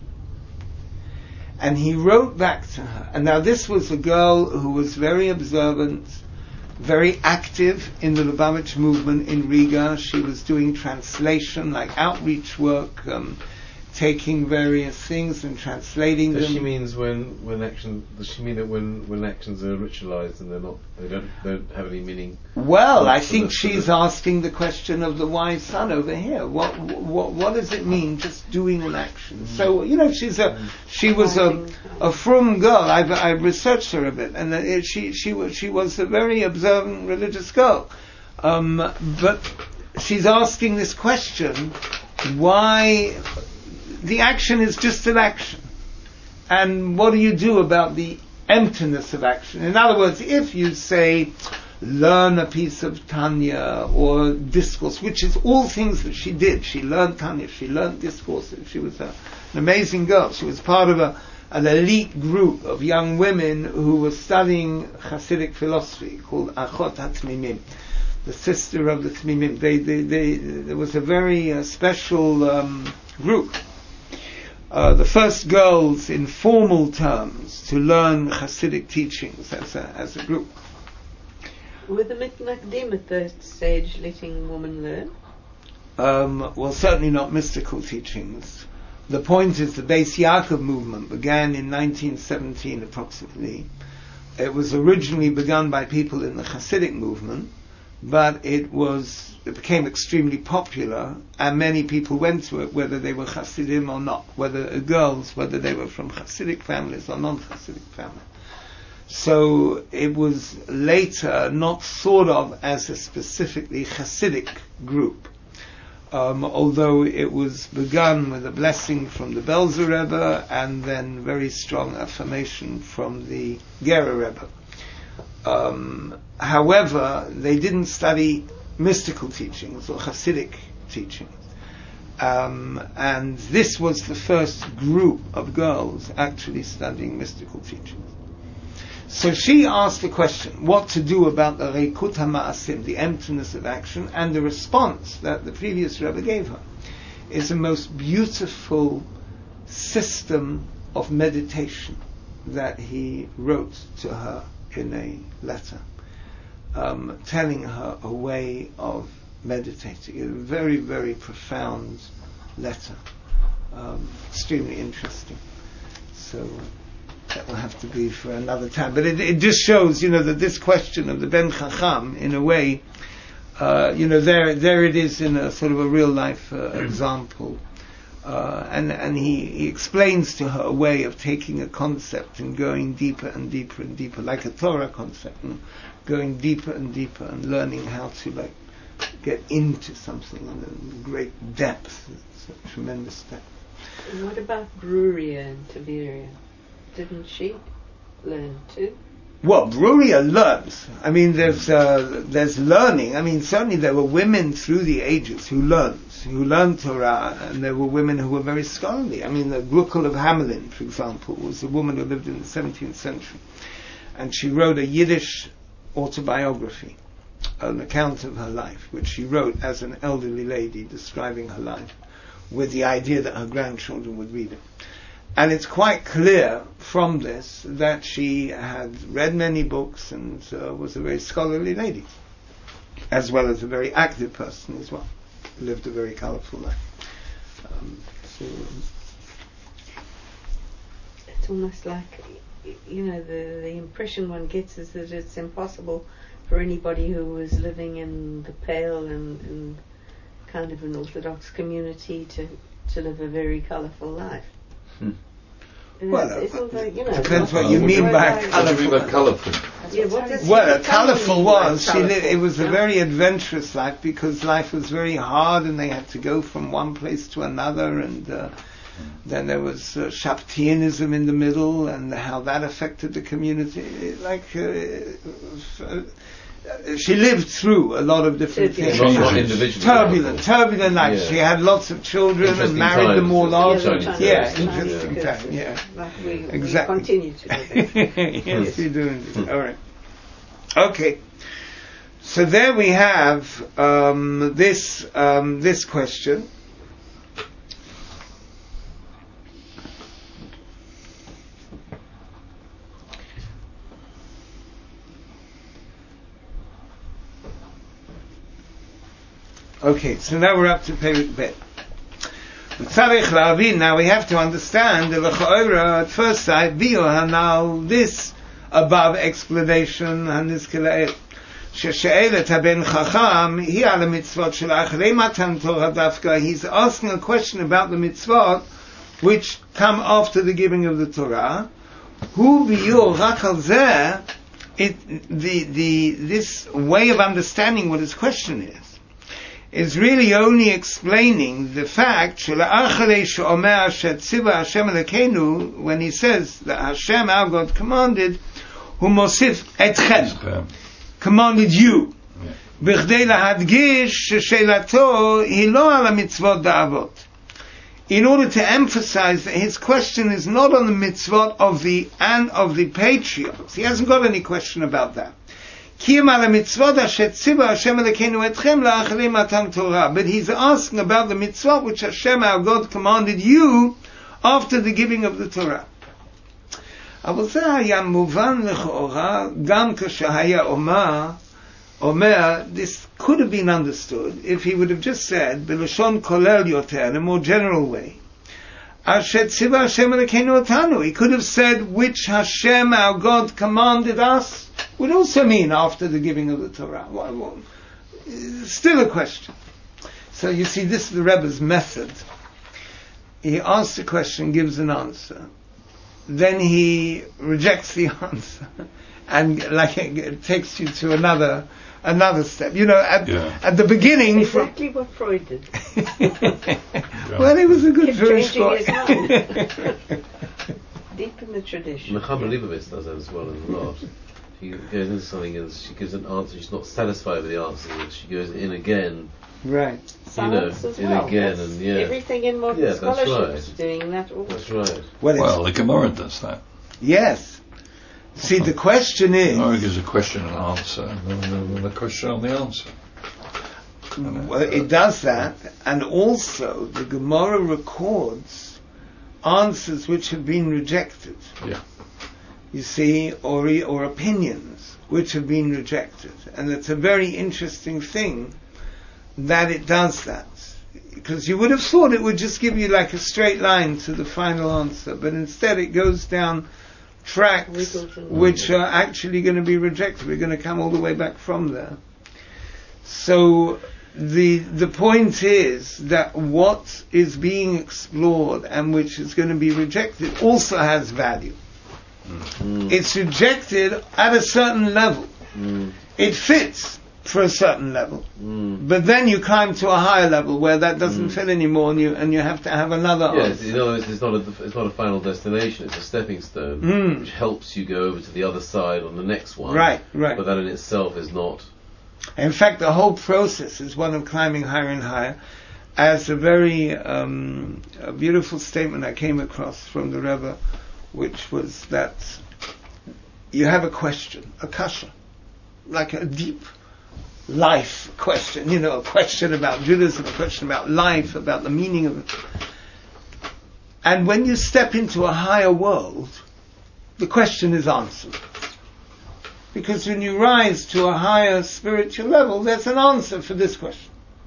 And he wrote back to her, and now this was a girl who was very observant, very active in the Lubavitch movement in Riga. She was doing translation, like outreach work, um, taking various things and translating Does them. she means when when action? Does she mean that when, when actions are ritualized and they're not, they don't don't have any meaning? Well, I for think the- she's for asking the question of the wise son over here. What what what does it mean just doing an action? So you know, she's a she was a a frum girl. I've I've researched her a bit, and it, she she was she was a very observant religious girl. Um, but she's asking this question: why? The action is just an action. And what do you do about the emptiness of action? In other words, if you say, learn a piece of Tanya or discourse, which is all things that she did. She learned Tanya, she learned discourse, she was a, an amazing girl. She was part of a, an elite group of young women who were studying Hasidic philosophy called Achot HaTmimim, the sister of the Tmimim. They, they, they, there was a very uh, special um, group. Uh, the first girls in formal terms to learn Hasidic teachings as a, as a group. Were the Mitnagdim at that stage letting women learn? Um, well, certainly not mystical teachings. The point is the Beis Yaakov movement began in nineteen seventeen approximately. It was originally begun by people in the Hasidic movement, but it was it became extremely popular, and many people went to it, whether they were Hasidim or not, whether uh, girls, whether they were from Hasidic families or non-Hasidic families. So it was later not thought of as a specifically Hasidic group, um, although it was begun with a blessing from the Belzer Rebbe and then very strong affirmation from the Gerer Rebbe. Um, however, they didn't study mystical teachings or Hasidic teachings. Um, and this was the first group of girls actually studying mystical teachings. So she asked the question, what to do about the Reikut HaMa'asim, the emptiness of action, and the response that the previous Rebbe gave her is a most beautiful system of meditation that he wrote to her in a letter, um, telling her a way of meditating. A very, very profound letter, um, extremely interesting. So that will have to be for another time. But it, it just shows, you know, that this question of the Ben Chacham, in a way, uh, you know, there there it is in a sort of a real life uh, example. Uh, and and he, he explains to her a way of taking a concept and going deeper and deeper and deeper, like a Torah concept, and going deeper and deeper and learning how to like get into something in great depth. It's a tremendous depth. And what about Bruria and Tiberia? Didn't she learn too? Well, Bruria learns. I mean, there's uh, there's learning. I mean, certainly there were women through the ages who learned, who learned Torah, and there were women who were very scholarly. I mean, the Grukel of Hamelin, for example, was a woman who lived in the seventeenth century, and she wrote a Yiddish autobiography, an account of her life, which she wrote as an elderly lady describing her life, with the idea that her grandchildren would read it. And it's quite clear from this that she had read many books and uh, was a very scholarly lady, as well as a very active person as well. Lived a very colourful life. Um, so it's almost like, you know, the, the impression one gets is that it's impossible for anybody who was living in the Pale and, and kind of an Orthodox community to, to live a very colourful life. Hmm. Well, it's, it's like, you know, depends what you mean by What do you mean by colourful. colourful? Yeah, what does Well, she colourful mean was, by she li- colourful? it was a Yeah. very adventurous life because life was very hard and they had to go from one place to another, and uh, then there was uh, Shabtianism in the middle and how that affected the community. Like, uh, uh, she lived through a lot of different Turbulent. things. Not, not individually. Turbulent, turbulent life. Yeah. She had lots of children and Interesting married times. them all Yeah, off. they're Interesting trying Yeah, to times. understand interesting because, time, yeah. Like we, Exactly. we continue to do that. Yes, you do indeed. All right. Okay. So there we have um, this um, this question. Okay, so now we're up to Perek Bet. Now we have to understand that at first sight, now this above explanation הנזכרת ששאלת הבן חכם היא על המצוות של אחרי מתן תורה דווקא. He's asking a question about the mitzvot which come after the giving of the Torah. הוא ביור רק על זה, it, the, the, this way of understanding what his question is is really only explaining the fact שלאחרי שאומר שציווה השם אלוקינו, when he says that Hashem our God commanded, הוא מוסיף אתכם, commanded you, בכדי להדגיש ששאלתו היא לא על המצוות והאבות. in order to emphasize that his question is not on the mitzvot of the and of the patriarchs. He hasn't got any question about that. But he's asking about the mitzvot which Hashem our God commanded you after the giving of the Torah. אבל זה היה מובן לכאורה, גם כשהיה אומר, אומר, this could have been understood if he would have just said, בלשון כולל יותר, in a more general way, אשר ציווה השם אלוקינו אותנו. He could have said, which Hashem our God commanded us, would also mean after the giving of the Torah. Well, well, still a question. So you see, this is the Rebbe's method. He asks a question, gives an answer. Then he rejects the answer, and like it takes you to another another step. You know, at yeah. at the beginning, exactly what Freud did. Well, he was a good Kept Jewish boy. changing his mind. Deep in the tradition. Mechaber Leibovitz does that as well in a lot. She goes into something and she gives an answer. She's not satisfied with the answer, and she goes in again. Right. Science know, as in well. again That's and yeah. Everything in modern Yeah, that's scholarship is right. doing that all the That's time. right. Well, it's, Well, the Gemara does that. yes. See, the question is. Gemara gives a question and answer, and then the question and the answer. Well, it does that, and also the Gemara records answers which have been rejected. Yeah. You see, or or opinions which have been rejected, and it's a very interesting thing that it does that, because you would have thought it would just give you like a straight line to the final answer, but instead it goes down tracks which are actually going to be rejected. We're going to come all the way back from there. So the the point is that what is being explored and which is going to be rejected also has value. Mm. It's rejected at a certain level. Mm. It fits for a certain level, Mm. but then you climb to a higher level where that doesn't Mm. fit anymore, and you and you have to have another Yeah, answer. it's, in other words, it's not a it's not a final destination. It's a stepping stone, Mm. which helps you go over to the other side on the next one. Right, right. But that in itself is not. In fact, the whole process is one of climbing higher and higher. As a very um, a beautiful statement I came across from the Rebbe, which was that you have a question, a kasha, like a deep life question, you know, a question about Judaism, a question about life, about the meaning of it. And when you step into a higher world, the question is answered. Because when you rise to a higher spiritual level, there's an answer for this question.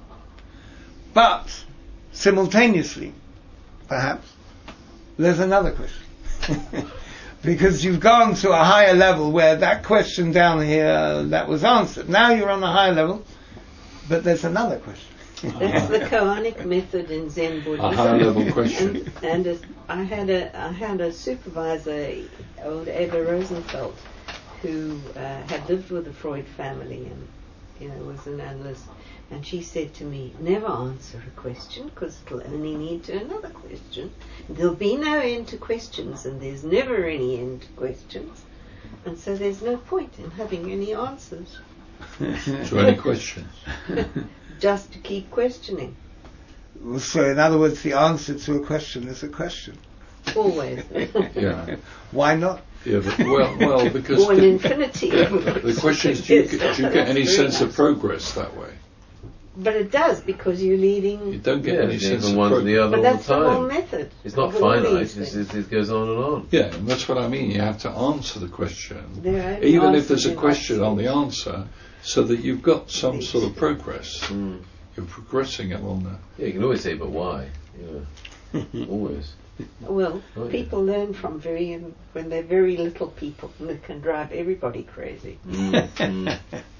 But, simultaneously, perhaps, there's another question. Because you've gone to a higher level where that question down here, that was answered. Now you're on a higher level, but there's another question. That's the Kohanic method in Zen Buddhism. A higher level question. And, and as I had a I had a supervisor, old Eva Rosenfeld, who uh, had lived with the Freud family and you know was an analyst. And she said to me, never answer a question because it'll only lead to another question. There'll be no end to questions and there's never any end to questions. And so there's no point in having any answers. To any questions? Just to keep questioning. So in other words, the answer to a question is a question. Always. Yeah. Why not? Yeah, but, well, well, because Or an the, infinity. the question is, do you, get, do you get any sense of progress that way? But it does, because you're leading... You don't get Yeah, any it's sense from of one to progress. the other But all that's the the whole time. method. It's not of all finite. these It's, things. it, it goes on and on. Yeah, and that's what I mean. You have to answer the question, There are only even if answers there's a in question on the answers. answer, so that you've got some sort of progress. Mm. You're progressing along there. Yeah, you can always say, but why? Yeah. Always. Well, Oh, yeah. people learn from very when they're very little people, and it can drive everybody crazy. Mm, mm.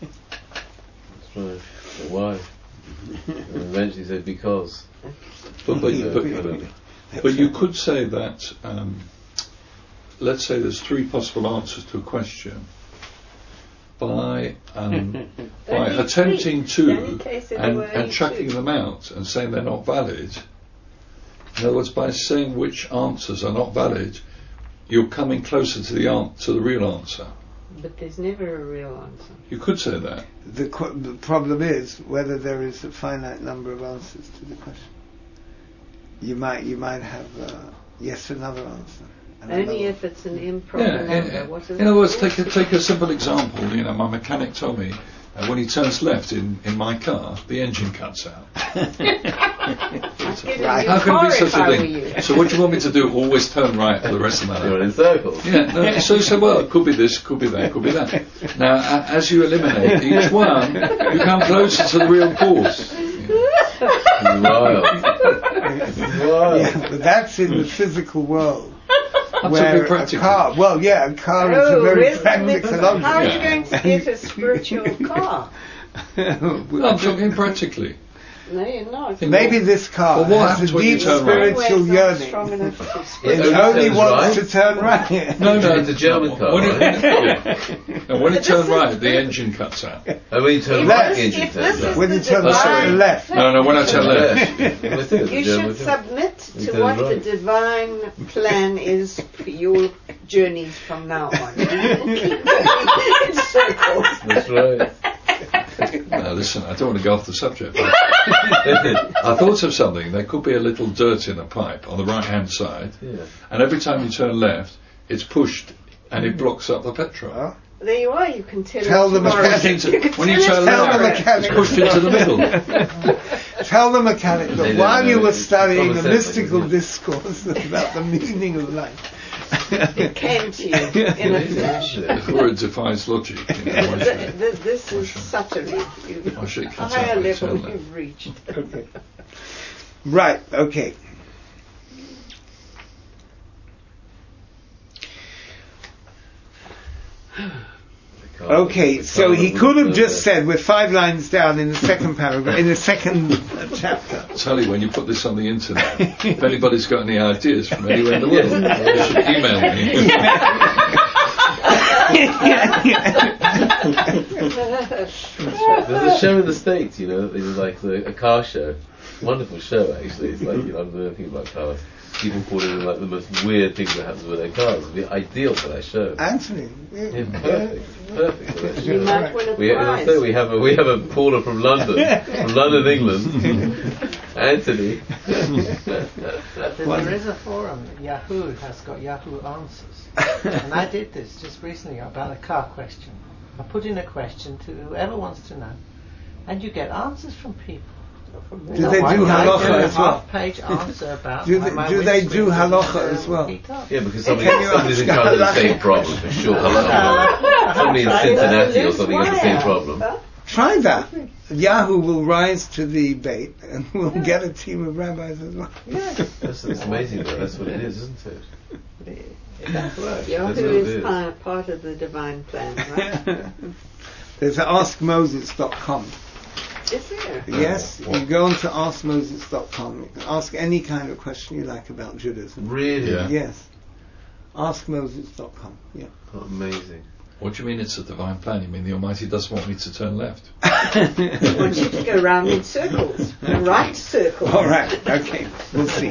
That's right. But why? And eventually say because. But, but, Yeah, but, kind of. but you could say that, um, let's say there's three possible answers to a question. By um, by Only attempting three. The only two case there and, were and only chucking two. them out and saying they're not valid, in other words, by saying which answers are not valid, you're coming closer to the an- to the real answer. But there's never a real answer. You could say that. The, qu- the problem is whether there is a finite number of answers to the question. you might you might have uh, yes another answer. And Only another- if it's an improper Yeah, number. in, What is in it other words, called? take a, take a simple example. You know, my mechanic told me uh, when he turns left in, in my car, the engine cuts out. I'd get in Right. your How can car it be if such I a were thing? you. So what do you want me to do? Always turn right for the rest of my You're life? in circles. Yeah, no, so so well, it could be this, could be that, could be that. Now, a- as you eliminate each one, you come closer to the real cause. Wild. Wild. Yeah, but that's in the physical world. I'm where talking a practical. car, well, yeah, a car is a Oh, very where's the practical mix- object. How are you Yeah. going to get a spiritual car? No, I'm talking practically. No, you're not. Maybe this car Well, what has a happens when you deep turn right? spiritual Railway's not yearning. strong enough to It split. only only turns wants right? to turn right. No, no, It's a German car, When it, right? yeah. No, when it turned right, the engine cuts out. And when you turn If right, this- the engine if turns this is right. When you the turn right divine- and left. No, no, when I turn left. Well, I think it's a You German should car. submit You to turn what the right. divine plan is for your journeys from now on. Keep going in circles. That's right. No, listen, I don't want to go off the subject. But I thought of something. There could be a little dirt in a pipe on the right-hand side, Yeah. and every time you turn left, it's pushed and it blocks up the petrol. Huh? There you are. You can tell. Tell us the tomorrow. mechanic Into- can when you tell turn us Tell the tomorrow. left, mechanic. it's pushed into the middle. Tell the mechanic They that don't while know, you were it's studying the common sense, mystical isn't it? discourse about the meaning of life, It came to you in a flash. The word defies logic. You know, why Th- should th- This is subtly Why should it a cut higher out when you level turn left? you've reached. Okay. Right, okay. Okay, so he could have just said, we're five lines down in the second paragraph, in the second uh, chapter. Sally, when you put this on the internet, if anybody's got any ideas from anywhere in the world, they should email me. There's a show in the States, you know, they do like the, a car show. Wonderful show, actually. It's like, you know, I don't know anything about cars. People call it like the most weird things that happens with their cars. It'd be ideal for that show. Anthony. Yeah. Yeah, perfect. Perfect for that You show. might win a We, as I prize. say, we have a we have a caller from London, from London, England, Anthony. There, there is a forum, Yahoo has got Yahoo Answers. And I did this just recently about a car question. I put in a question to whoever wants to know, and you get answers from people. Do they do halacha as well? Half-page answer about Do why they- my do they windscreen do is, halacha uh, as well? heat up. Yeah, because somebody, Can you somebody's ask encountered the halachic same problem for sure. Somebody in Cincinnati or something has the same problem. Try that. Yahoo will rise to the bait and we'll get a team of rabbis as well. That's, that's amazing, though. That's what it is, isn't it? It, it does work. Yahoo That's what it is is. pa- part of the divine plan, right? There's ask moses dot com. Is there? Yes, you go on to ask moses dot com. You can ask any kind of question you like about Judaism. Really? Yeah. Yes. ask moses dot com. Yeah. Oh, amazing. What do you mean it's a divine plan? You mean the Almighty doesn't want me to turn left? I want you to go round in circles, right circles. All right. Okay. We'll see.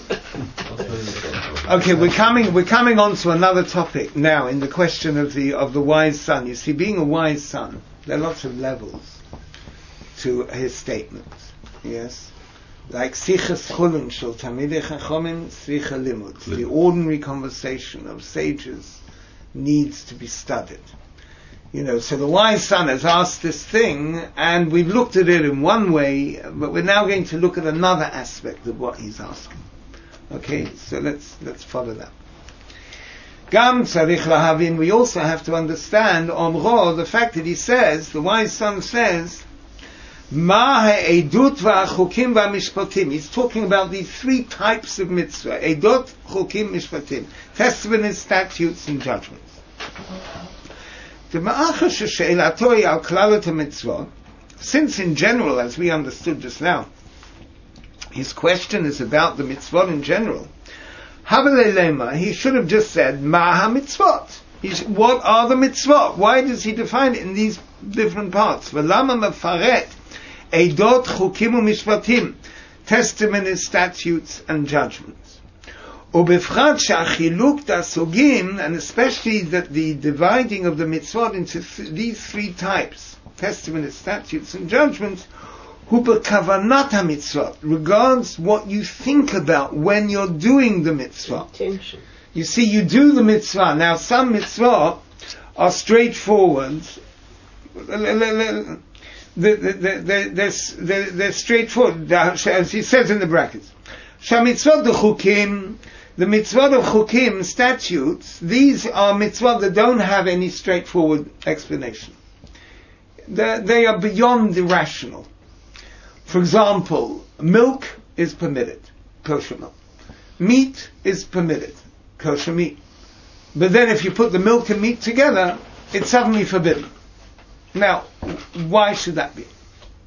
Okay, we're coming. We're coming on to another topic now in the question of the of the wise son. You see, being a wise son, there are lots of levels to his statements. Yes, like sichas chulun shel tamidei chachomim sicha limud. The ordinary conversation of sages needs to be studied. You know, so the wise son has asked this thing, and we've looked at it in one way, but we're now going to look at another aspect of what he's asking. Okay, so let's let's follow that. Gam tzarich lahavin. We also have to understand omro, the fact that he says, the wise son says, ma ha'edut va'chukim va'mishpatim. He's talking about these three types of mitzvah: edut, chukim, mishpatim, testimony, statutes, and judgments. Since in general, as we understood just now, his question is about the mitzvot in general, he should have just said, Ma ha-mitzvot. He's, what are the mitzvot? Why does he define it in these different parts? V'lama mefaret edot chukim u'mishpatim, testimonies, statutes, and judgments. Ubefrat shachiluk dasogim, and especially that the dividing of the mitzvot into th- these three types, testimonies, statutes, and judgments, hu bekavanat hamitzvot, regards what you think about when you're doing the mitzvah. Intention. You see, you do the mitzvah. Now, some mitzvah are straightforward. They're, they're, they're, they're, they're straightforward, as he says in the brackets. Shamitzvot the chukim, the mitzvot of chukim, statutes, these are mitzvot that don't have any straightforward explanation. They're, they are beyond the rational. For example, milk is permitted, kosher milk. Meat is permitted, kosher meat. But then if you put the milk and meat together, it's suddenly forbidden. Now, why should that be?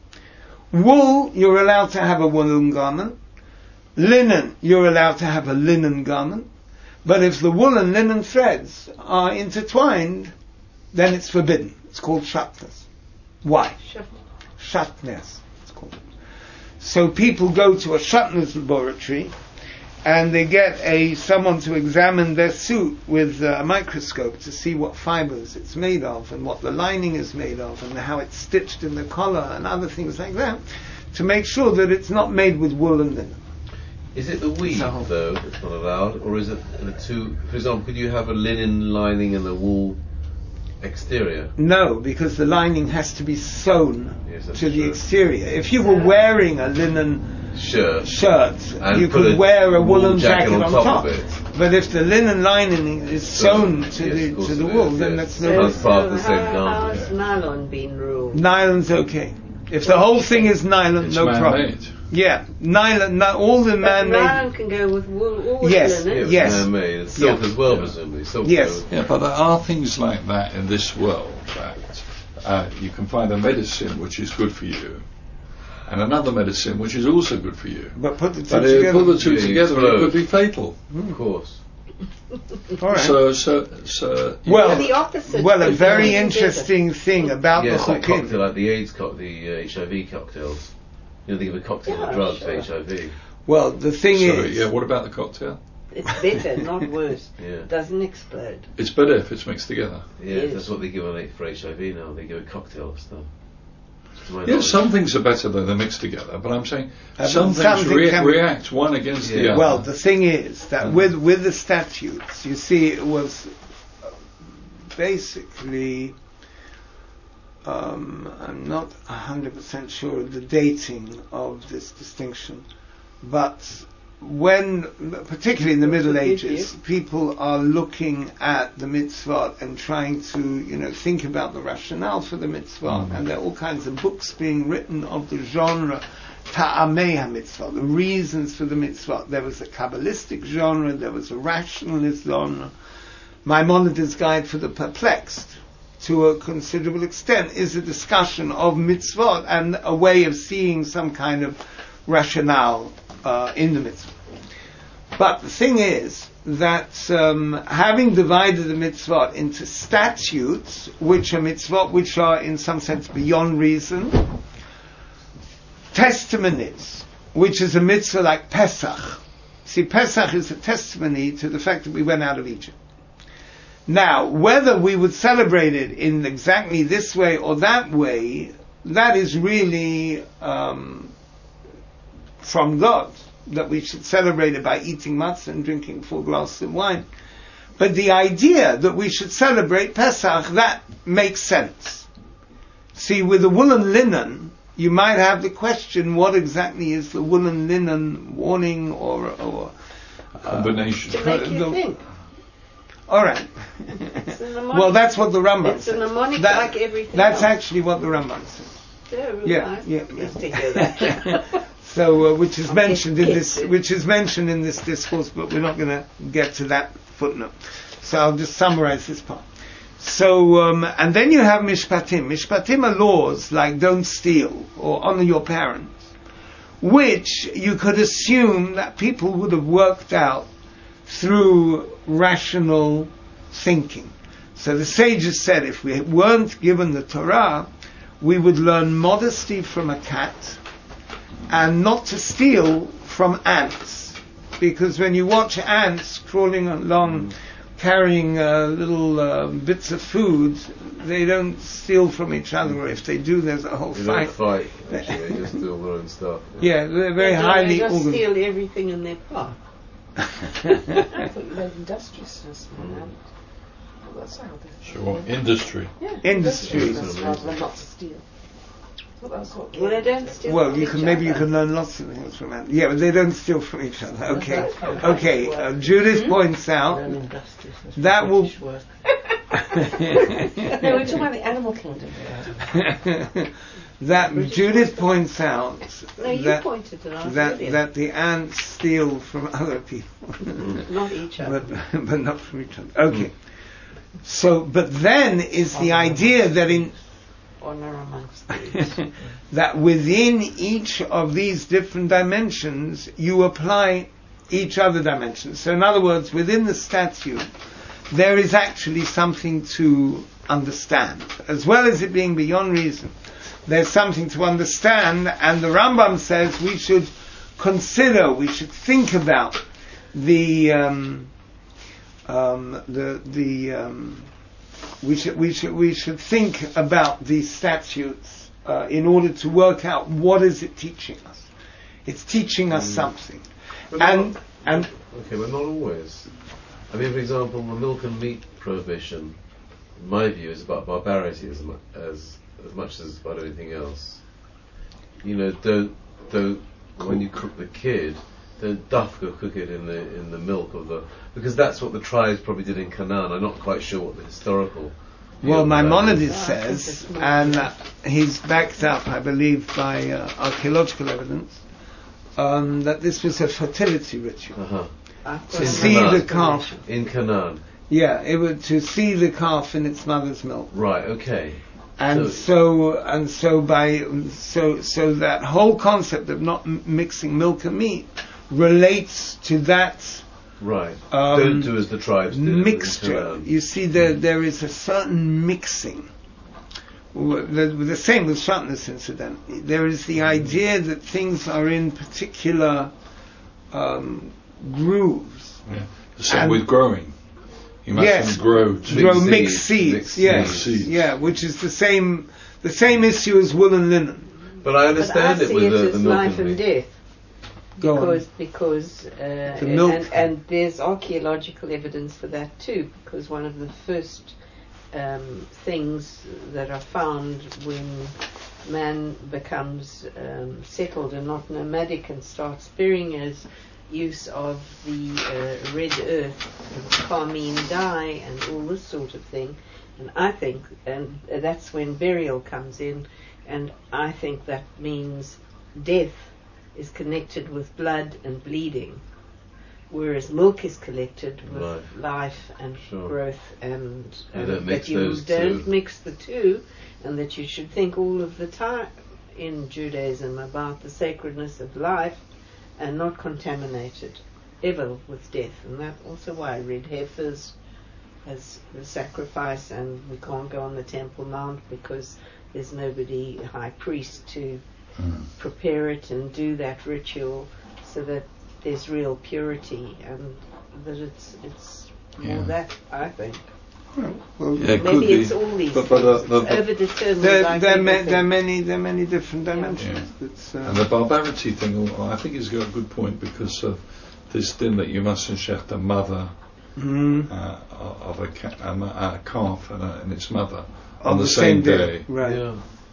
Wool, you're allowed to have a woolen garment. Linen, you're allowed to have a linen garment. But if the wool and linen threads are intertwined, then it's forbidden. It's called shatnez. Why? Shatnez, it's called. So people go to a shatnez laboratory, and they get a someone to examine their suit with a microscope to see what fibers it's made of and what the lining is made of and how it's stitched in the collar and other things like that, to make sure that it's not made with wool and linen. Is it the weave, though, that's not allowed, or is it the two? For example, could you have a linen lining and a wool exterior? No, because the lining has to be sewn Yes, that's to the true. exterior. If you were wearing a linen Shirt. shirt, And you put could a wear a wool woolen jacket jacket on on top top. of it. But if the linen lining is sewn to Yes, the of course to the it wool, is, then yes. that's So, no. That's part of the so same how, garment, how's yeah. nylon been ruled? Nylon's okay. If the whole thing is nylon, It's no problem. man-made. Yeah, nylon, no, all the But man-made. nylon can go with wool or with Yes, Yeah, linen. it's Yes. man-made. It's silk Yeah. as well, Yeah. presumably. Silk Yes. goes- Yeah, but there are things like that in this world that uh, you can find a medicine which is good for you, and another medicine which is also good for you. But put the two But if you together. put the two Yeah, you together, it explode. could be fatal. Of course. All right. So, so, so. Well, the opposite well, a is very even interesting thing about Yeah, the it's like chukim. cocktail, like the AIDS cocktail, the uh, H I V cocktails. You know, they give a cocktail Yeah, of drugs sure. for H I V. Well, the thing So, is, yeah, what about the cocktail? It's better, not worse. Yeah. It doesn't explode. It's better if it's mixed together. Yeah, Yes. that's what they give on it for H I V now. They give a cocktail of stuff. To my Yeah, knowledge. some things are better than they're mixed together, but I'm saying Uh, some things something rea- can- react one against the Yeah. other. well, the thing is that Mm. with with the statutes, you see, it was basically. Um, I'm not one hundred percent sure of the dating of this distinction, but when, particularly in the Middle Ages, people are looking at the mitzvah and trying to, you know, think about the rationale for the mitzvah, Mm. and there are all kinds of books being written of the genre ta'amei ha-mitzvah, the reasons for the mitzvah. There was a Kabbalistic genre, there was a rationalist genre. Maimonides' Guide for the Perplexed, to a considerable extent, is a discussion of mitzvot and a way of seeing some kind of rationale uh, in the mitzvah. But the thing is that um, having divided the mitzvot into statutes, which are mitzvot which are in some sense beyond reason, testimonies, which is a mitzvah like Pesach. See, Pesach is a testimony to the fact that we went out of Egypt. Now, whether we would celebrate it in exactly this way or that way, that is really um, from God, that we should celebrate it by eating matzah and drinking four glasses of wine. But the idea that we should celebrate Pesach, that makes sense. See, with the woolen linen, you might have the question, what exactly is the woolen linen warning or... or Combination. To make you the- think. All right. It's a mnemonic. Well, that's what the Rambam It's says. a mnemonic That- like everything That's else. actually what the Rambam says. Yeah, real Yeah, nice. yeah, Pleased yeah. to hear that. So, uh, which is Okay, mentioned in yes, this, yes. which is mentioned in this discourse, but we're not going to get to that footnote. So I'll just summarize this part. So, um, and then you have mishpatim. Mishpatim are laws like don't steal or honor your parents, which you could assume that people would have worked out through rational thinking. So the sages said if we weren't given the Torah, we would learn modesty from a cat and not to steal from ants. Because when you watch ants crawling along carrying uh, little uh, bits of food, they don't steal from each other, or if they do, there's a whole They fight. don't fight, actually, they just do all their own stuff. Yeah, they're very They don't- highly They just organized. steal everything in their path. I thought you meant industriousness, man. Well, that's how they Sure. Industry. Yeah, Industry. industriousness rather than not to steal. Well, that's what Well, they don't steal Well, from you each can maybe you other. can learn lots of things from that. Yeah, but they don't steal from each other. Okay, That's okay. Uh, Judith points out Learn industriousness from that will. British work. No, we're talking about the animal kingdom. that Judith points out No, you that pointed it out that earlier. that the ants steal from other people, Not each other. but but not from each other. Okay. So, but then is the idea that in Honor amongst thieves. that within each of these different dimensions you apply each other dimension. So in other words, within the statue there is actually something to understand. As well as it being beyond reason, there's something to understand, and the Rambam says we should consider, we should think about the um, um, the the um, we should we should we should think about these statutes uh, in order to work out what is it teaching us. It's teaching us something, But and not- and Okay, but not always. I mean, for example, the milk and meat prohibition, in my view, is about barbarity as mu- as as much as about anything else. You know, don't don't when you cook the kid, don't dafka cook it in the in the milk of the, because that's what the tribes probably did in Canaan. I'm not quite sure what the historical. view well, of that Maimonides is. says, and uh, he's backed up, I believe, by uh, archaeological evidence, um, that this was a fertility ritual. Uh-huh. After To In see Canaan. the calf, In Canaan, yeah, it was to see the calf in its mother's milk, right? Okay. and So- so and so by so so that whole concept of not m- mixing milk and meat relates to that Right. Um, don't do as the tribes did in mixture. Canaan. You see, there there is a certain mixing. W- The, the same with sharpness, incidentally. There is the idea that things are in particular um, grooves. Yeah. The same And- with growing. You mustn't Yes. grow to Grow seeds, mixed seeds, mixed yes, seeds. yeah, which is the same the same issue as wool and linen. But I But I understand it see with it the, as the milk life and and meat. death. Go on. Because because uh, The milk. and, and there's archaeological evidence for that too. Because one of the first um, things that are found when man becomes um, settled and not nomadic and starts sparing his use of the uh, red earth, and carmine dye, and all this sort of thing. And I think, and that's when burial comes in, and I think that means death is connected with blood and bleeding, whereas milk is connected with Right. life and Sure. growth, and, You and don't mix that you those don't two. mix the two, and that you should think all of the time in Judaism about the sacredness of life and not contaminate it ever with death. And that's also why I read heifers as the sacrifice, and we can't go on the Temple Mount because there's nobody, high priest, to prepare it and do that ritual, so that there's real purity, and that it's it's more Yeah. that, I think. Well, Yeah, it could Maybe be. it's all these But- but, uh, things. the- It's the- overdetermined. there, like there, are ma- everything. there are many there are many different dimensions. It's, uh, And the barbarity thing, well, I think he's got a good point, because of this thing that you mustn't shecht a mother mm, uh, of a, ca- a, ma- a calf and, a, and its mother on on the, same day. right? Yeah.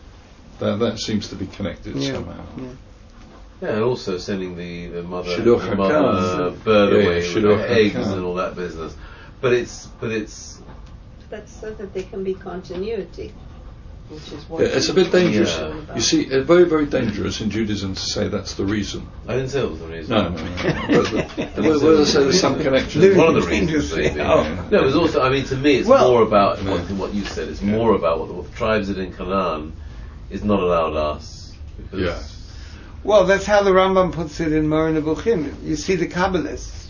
That that seems to be connected Yeah. somehow. Yeah. Yeah, and also sending the, the mother, Shidduch the mother HaKam. bird Yeah, away yeah, with Shidduch her eggs HaKam. and all that business. But it's but it's That's so that there can be continuity, which is what Yeah, it's a bit dangerous. Yeah. all about. You see, it's very, very dangerous in Judaism to say that's the reason. I didn't say it was the reason. No, no, no. But the, well, well, let's say there's some connection. Living One of the reasons, dangerously. maybe. Oh. No, it was also. I mean, to me, it's Well- more about Yeah. what, what you said. It's more about what the, what the tribes did in Canaan is not allowed us. Because Yeah. Well, that's how the Rambam puts it in Moreh Nevuchim. You see, the Kabbalists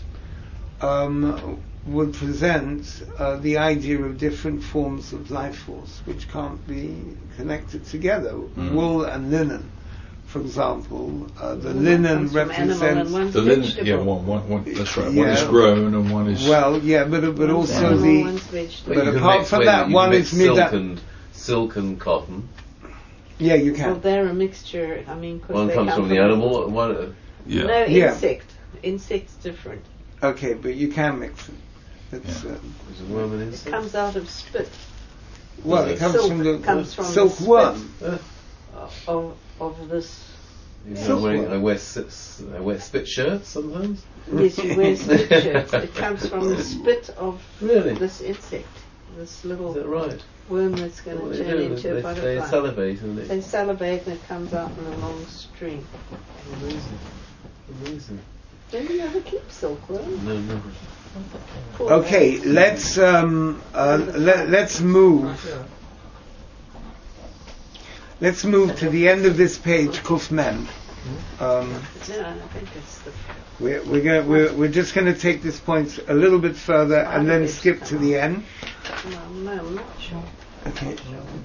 um, would present uh, the idea of different forms of life force which can't be connected together, Mm. wool and linen, for for example, uh, the One linen comes from animal represents. and one's The linen, vegetable. yeah, one, one, one, that's right. One Yeah. is grown and one is. Well, yeah, but but One's also animal, the. one's vegetable. But you can apart mix from with- that, you one can mix is mid- silk and silk and cotton. Yeah, you Well, can. they're a mixture. I mean, 'cause One they comes come from the animal, and one. Uh, yeah. No, Yeah. insect. Insect's different. Okay, but you can mix it. It's, Yeah. uh, there's a worm and It insect. comes out of spit well, it comes Silk from the comes from the silkworm. Uh, of of this. you know, Silkworm. wearing, I wear s- I wear spit shirts sometimes. Yes, you wear spit shirts. It comes from the spit of Really? this insect, this little Is that right? worm that's going What to do they turn do? into They, a they butterfly. salivate and They they. salivate and it comes out in a long string. Amazing. Amazing. Don't you ever keep silkworm? No, no. Poor Okay, man. let's um, uh, let, let's move. Let's move to the end of this page, Kuf Mem. Um, No, I think it's the. we're we're, gonna, we're we're just going to take this point a little bit further and then skip to the end. No, no, I'm not sure. Okay.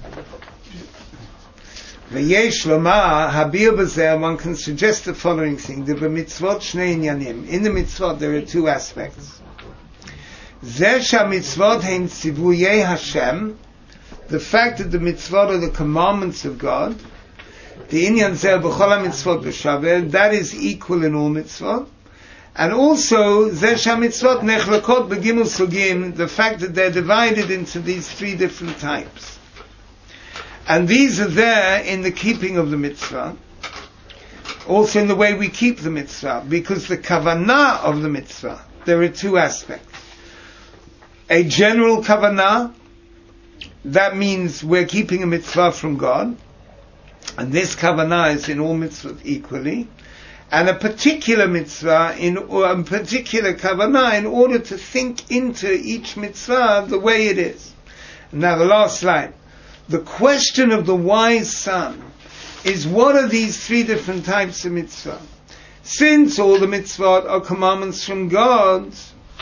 V'yesh lomar habir b'zeh, one can suggest the following thing: the b'mitzvot shnei inyanim. In the mitzvot, there are two aspects. Zeh shamitzvot hein tzivuyei Hashem. The fact that the mitzvot are the commandments of God. The inyan zeh b'chol mitzvot b'shaveh. That is equal in all mitzvot. And also, zeh shamitzvot nechlakot b'gimel sugim. The fact that they're divided into these three different types. And these are there in the keeping of the mitzvah, also in the way we keep the mitzvah, because the kavanah of the mitzvah, there are two aspects. A general kavanah, that means we're keeping a mitzvah from God, and this kavanah is in all mitzvahs equally, and a particular mitzvah, in or a particular kavanah, in order to think into each mitzvah the way it is. Now the last slide. The question of the wise son is, what are these three different types of mitzvah? Since all the mitzvot are commandments from God,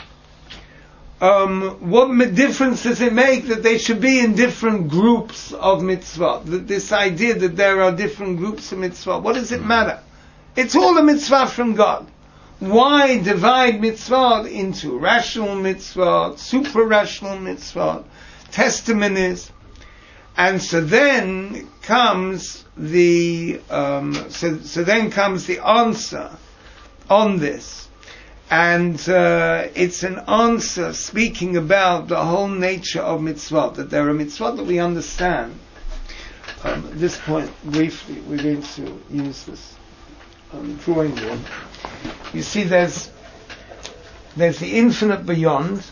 um, what m- difference does it make that they should be in different groups of mitzvot? That this idea that there are different groups of mitzvot, what does it matter? It's all a mitzvah from God. Why divide mitzvot into rational mitzvot, super-rational mitzvot, testimonies? And so then comes the um, so so then comes the answer on this, and uh, it's an answer speaking about the whole nature of mitzvot. That there are mitzvot that we understand. Um, at this point, briefly, we're going to use this um, drawing board. You see, there's there's the infinite beyond.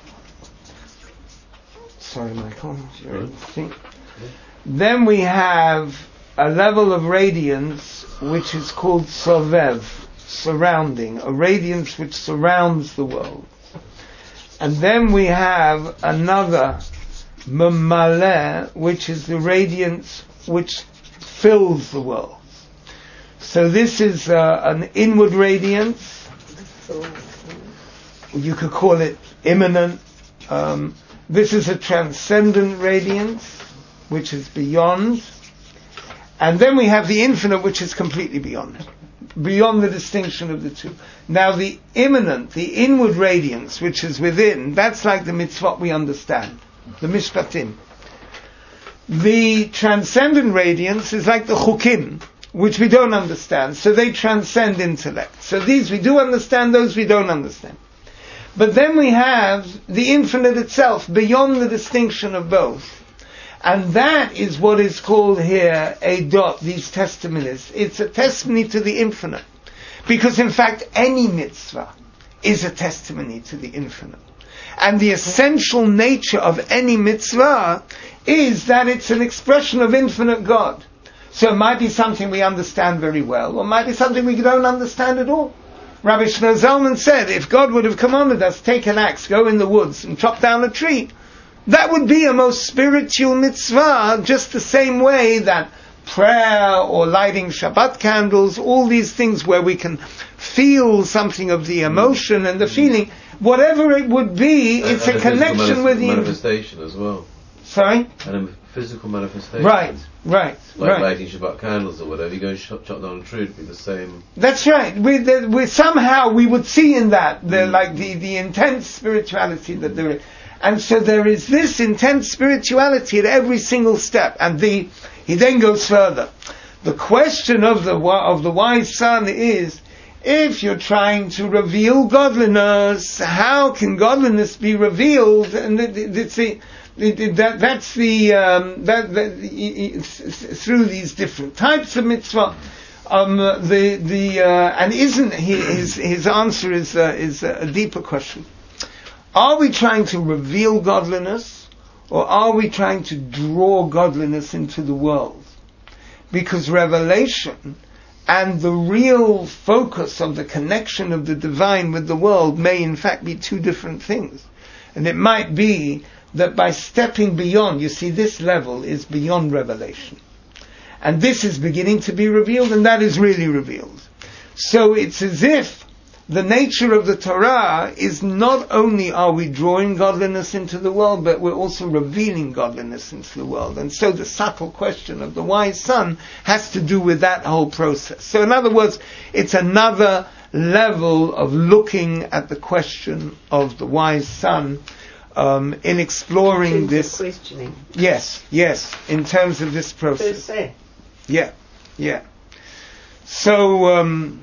Sorry, Michael. You're think. Then we have a level of radiance which is called sovev, surrounding, a radiance which surrounds the world. And then we have another mamaleh, which is the radiance which fills the world. So this is uh, an inward radiance. You could call it immanent. Um, this is a transcendent radiance, which is beyond. And then we have the infinite, which is completely beyond. Beyond the distinction of the two. Now the immanent, the inward radiance, which is within, that's like the mitzvot we understand. The mishpatim. The transcendent radiance is like the chukim, which we don't understand. So they transcend intellect. So these we do understand, those we don't understand. But then we have the infinite itself, beyond the distinction of both. And that is what is called here a dot, these testimonies. It's a testimony to the infinite. Because in fact, any mitzvah is a testimony to the infinite. And the essential nature of any mitzvah is that it's an expression of infinite God. So it might be something we understand very well, or it might be something we don't understand at all. Rabbi Shlomo Zalman said, if God would have commanded us, take an axe, go in the woods and chop down a tree, that would be a most spiritual mitzvah, just the same way that prayer or lighting Shabbat candles, all these things where we can feel something of the emotion and the feeling, whatever it would be, And- it's and a a physical connection manis- with the manifestation as well. Sorry? And a physical manifestations. Right, right, Like right. lighting Shabbat candles or whatever, you go and chop, chop down a tree, it'd be the same. That's right. We, the, we somehow we would see in that the like the, the intense spirituality that there is, and so there is this intense spirituality at every single step. And the he then goes further. The question of the of the wise son is, if you're trying to reveal godliness, how can godliness be revealed? And it's the That, that's the, um, that, that through these different types of mitzvah, um, the, the, uh, and isn't he, his, his answer is, uh, is a deeper question. Are we trying to reveal godliness, or are we trying to draw godliness into the world? Because revelation and the real focus of the connection of the divine with the world may in fact be two different things. And it might be that by stepping beyond, you see, this level is beyond revelation. And this is beginning to be revealed, and that is really revealed. So it's as if the nature of the Torah is not only are we drawing godliness into the world, but we're also revealing godliness into the world. And so the subtle question of the wise son has to do with that whole process. So in other words, it's another level of looking at the question of the wise son, Um, in exploring in this, questioning. yes, yes, in terms of this Per process, se. yeah, yeah. So, um,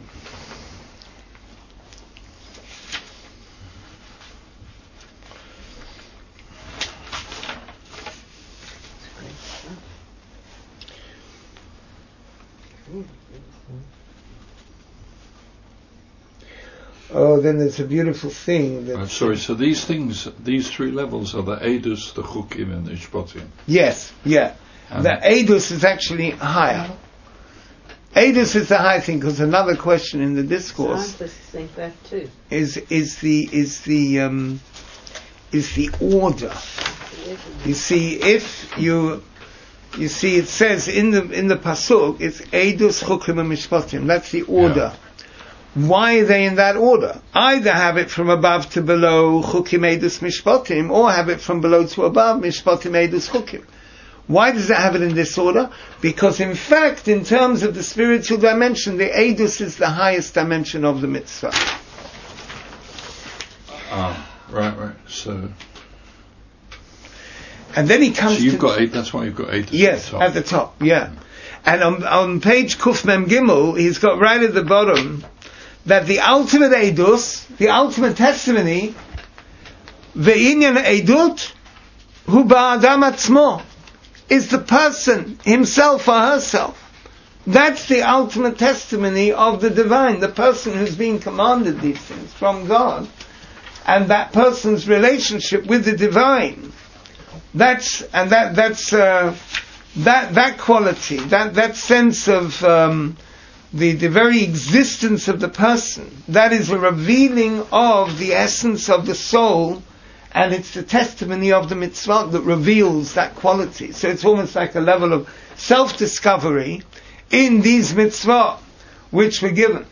oh, then there's a beautiful thing that. I'm sorry. So these things, these three levels are the Edus, the Chukim, and the Ishpatim. Yes, yeah. And The Edus is actually higher. Edus is the high thing, because another question in the discourse Scientists think that too. is is the is the um, is the order. You see, if you you see, it says in the in the pasuk, it's Edus, Chukim, and Mishpatim. That's the order. Yeah. Why are they in that order? Either have it from above to below, Chukim, Edus, Mishpatim, or have it from below to above, Mishpatim, Edus, Chukim. Why does it have it in this order? Because in fact, in terms of the spiritual dimension, the Edus is the highest dimension of the mitzvah. Ah, right, right. So, and then he comes so you've to... got eight, that's why you've got eight Yes, at the top. at the top, yeah. And on, on page Kuf Mem Gimel, he's got right at the bottom that the ultimate Edus, the ultimate testimony, Ve'inyan Edut, hu ba'adam atzmo, is the person himself or herself. That's the ultimate testimony of the divine, the person who's being commanded these things from God, and that person's relationship with the divine. That's and that that's uh, that that quality, that that sense of um, the the very existence of the person. That is a revealing of the essence of the soul. And it's the testimony of the mitzvah that reveals that quality. So it's almost like a level of self-discovery in these mitzvah which were given.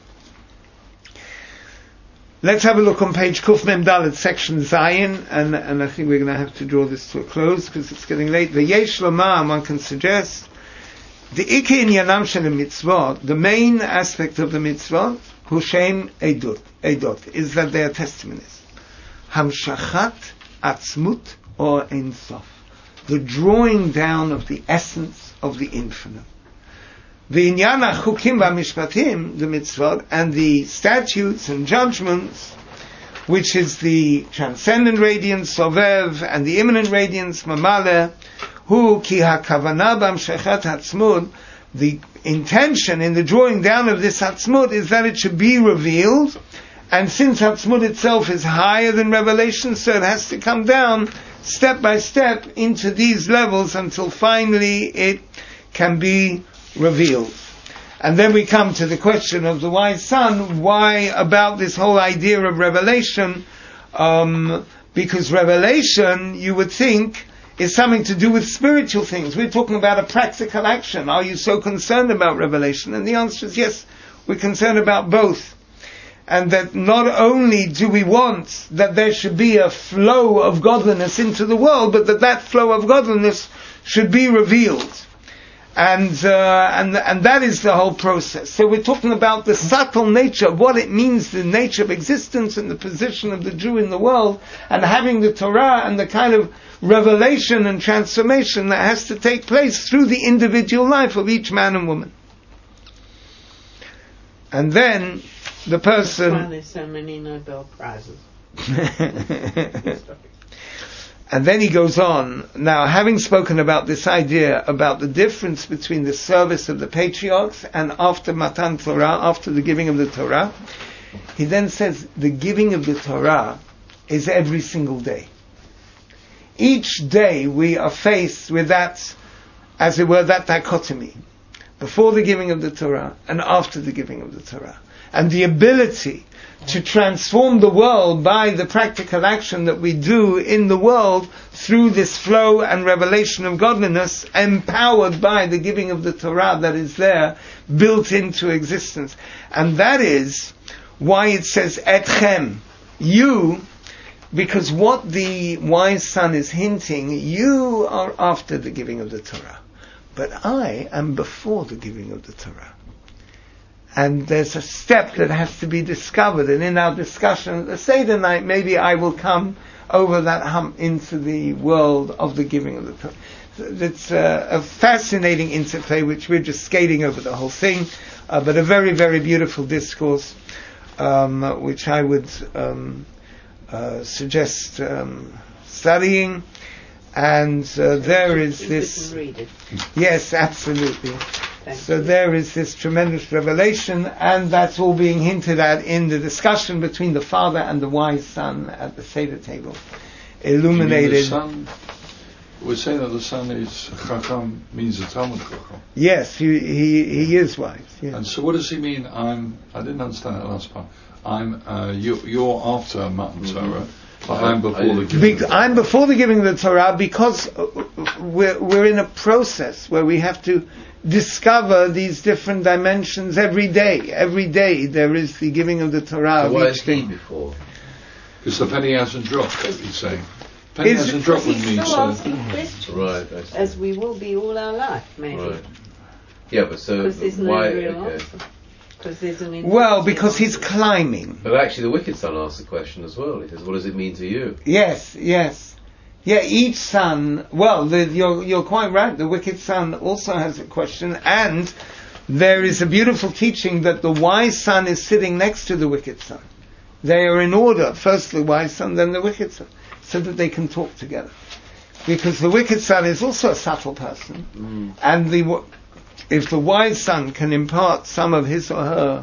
Let's have a look on page Kuf Mem Dalet, section Zayin, and and I think we're going to have to draw this to a close because it's getting late. V'yesh lomar, one can suggest, the ikei inyanam shel mitzvah, the main aspect of the mitzvah, hu she'em edut, edot, is that they are testimonies. Hamshachat atzmut or Ein Sof, the drawing down of the essence of the infinite. The inyan chukim v'mishpatim, the mitzvot, and the statutes and judgments, which is the transcendent radiance sovev and the immanent radiance mamale, hu ki hakavana b'hamshachat atzmut, the intention in the drawing down of this atzmut is that it should be revealed. And since Hatzmut itself is higher than revelation, so it has to come down step by step into these levels until finally it can be revealed. And then we come to the question of the wise son, why about this whole idea of revelation? Um, because revelation, you would think, is something to do with spiritual things. We're talking about a practical action. Are you so concerned about revelation? And the answer is yes, we're concerned about both. And that not only do we want that there should be a flow of godliness into the world, but that that flow of godliness should be revealed. And, uh, and, and that is the whole process. So we're talking about the subtle nature of what it means, the nature of existence and the position of the Jew in the world, and having the Torah and the kind of revelation and transformation that has to take place through the individual life of each man and woman. And then the person... That's why there's so many Nobel Prizes. And then he goes on, now having spoken about this idea about the difference between the service of the patriarchs and after Matan Torah, after the giving of the Torah, he then says the giving of the Torah is every single day. Each day we are faced with that, as it were, that dichotomy, before the giving of the Torah and after the giving of the Torah. And the ability to transform the world by the practical action that we do in the world through this flow and revelation of godliness, empowered by the giving of the Torah that is there, built into existence. And that is why it says, Etchem, you, because what the wise son is hinting, you are after the giving of the Torah. But I am before the giving of the Torah. And there's a step that has to be discovered, and in our discussion at the Seder night, maybe I will come over that hump into the world of the giving of the Torah. It's a, a fascinating interplay, which we're just skating over the whole thing, uh, but a very, very beautiful discourse, um, which I would um, uh, suggest um, studying. And uh, there is this... Read it. Yes, absolutely. Thank so you. There is this tremendous revelation, and that's all being hinted at in the discussion between the father and the wise son at the Seder table. Illuminated. The son, we're saying that the son is Chacham, means a Talmud Chacham. Yes, he, he he is wise. Yeah. And so what does he mean? I'm. I didn't understand that last part. I'm. Uh, you, you're after Matan Torah. But I'm before the giving. Be- I'm before the giving of the Torah because we're we're in a process where we have to discover these different dimensions every day. Every day there is the giving of the Torah. So why of each is he thing. before? Because the penny hasn't dropped, he's saying. Penny Is- hasn't dropped with He's me, still so... asking questions, Right, I see. as we will be all our life, maybe. Right. Yeah, but so Because there's no why? real Okay. answer. Because there's an Well, interesting because he's answer. climbing. But actually, the wicked son asks the question as well. He says, "What does it mean to you?" Yes, yes. Yeah, each son, well, the, you're, you're quite right, the wicked son also has a question, and there is a beautiful teaching that the wise son is sitting next to the wicked son. They are in order, first the wise son, then the wicked son, so that they can talk together. Because the wicked son is also a subtle person, Mm. and the if the wise son can impart some of his or her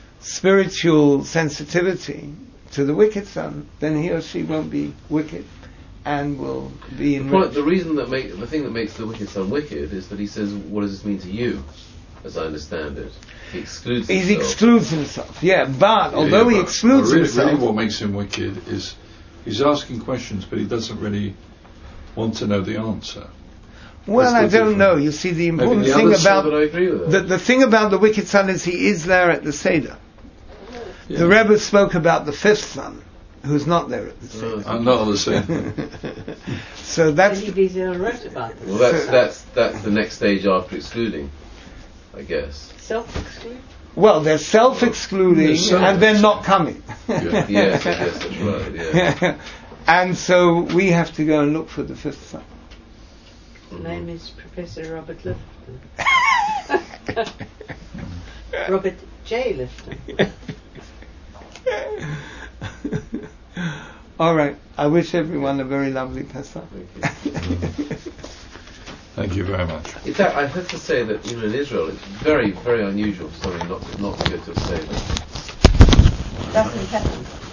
spiritual sensitivity to the wicked son, then he or she won't be wicked and will be The, point, enriched. the reason that make the thing that makes the wicked son wicked is that he says, "What does this mean to you?" As I understand it, he excludes. He himself. excludes himself, yeah, but Yeah, although yeah, he but- excludes but really, himself, really what makes him wicked is he's asking questions, but he doesn't really want to know the answer. well, I That's the don't difference. know. You see, the important the thing other But about I agree with the, that. the thing about the wicked son is he is there at the Seder. Yeah. The Rebbe spoke about the fifth son, who's not there at the Seder. Oh, I'm not on the same. So that's Elie Wiesel wrote about this. well, that's that's that's the next stage after excluding, I guess. Self-exclude. well, they're self-excluding They're self- and they're not coming. Yeah. Yes, I guess that's right. Yeah. And so we have to go and look for the fifth son. His name is Professor Robert Lifton. Robert J. Lifton. All right. I wish everyone a very lovely Pesach. Thank you very much. In fact, I have to say that you know in Israel it's very, very unusual for somebody not not to go to a seder. Doesn't happen.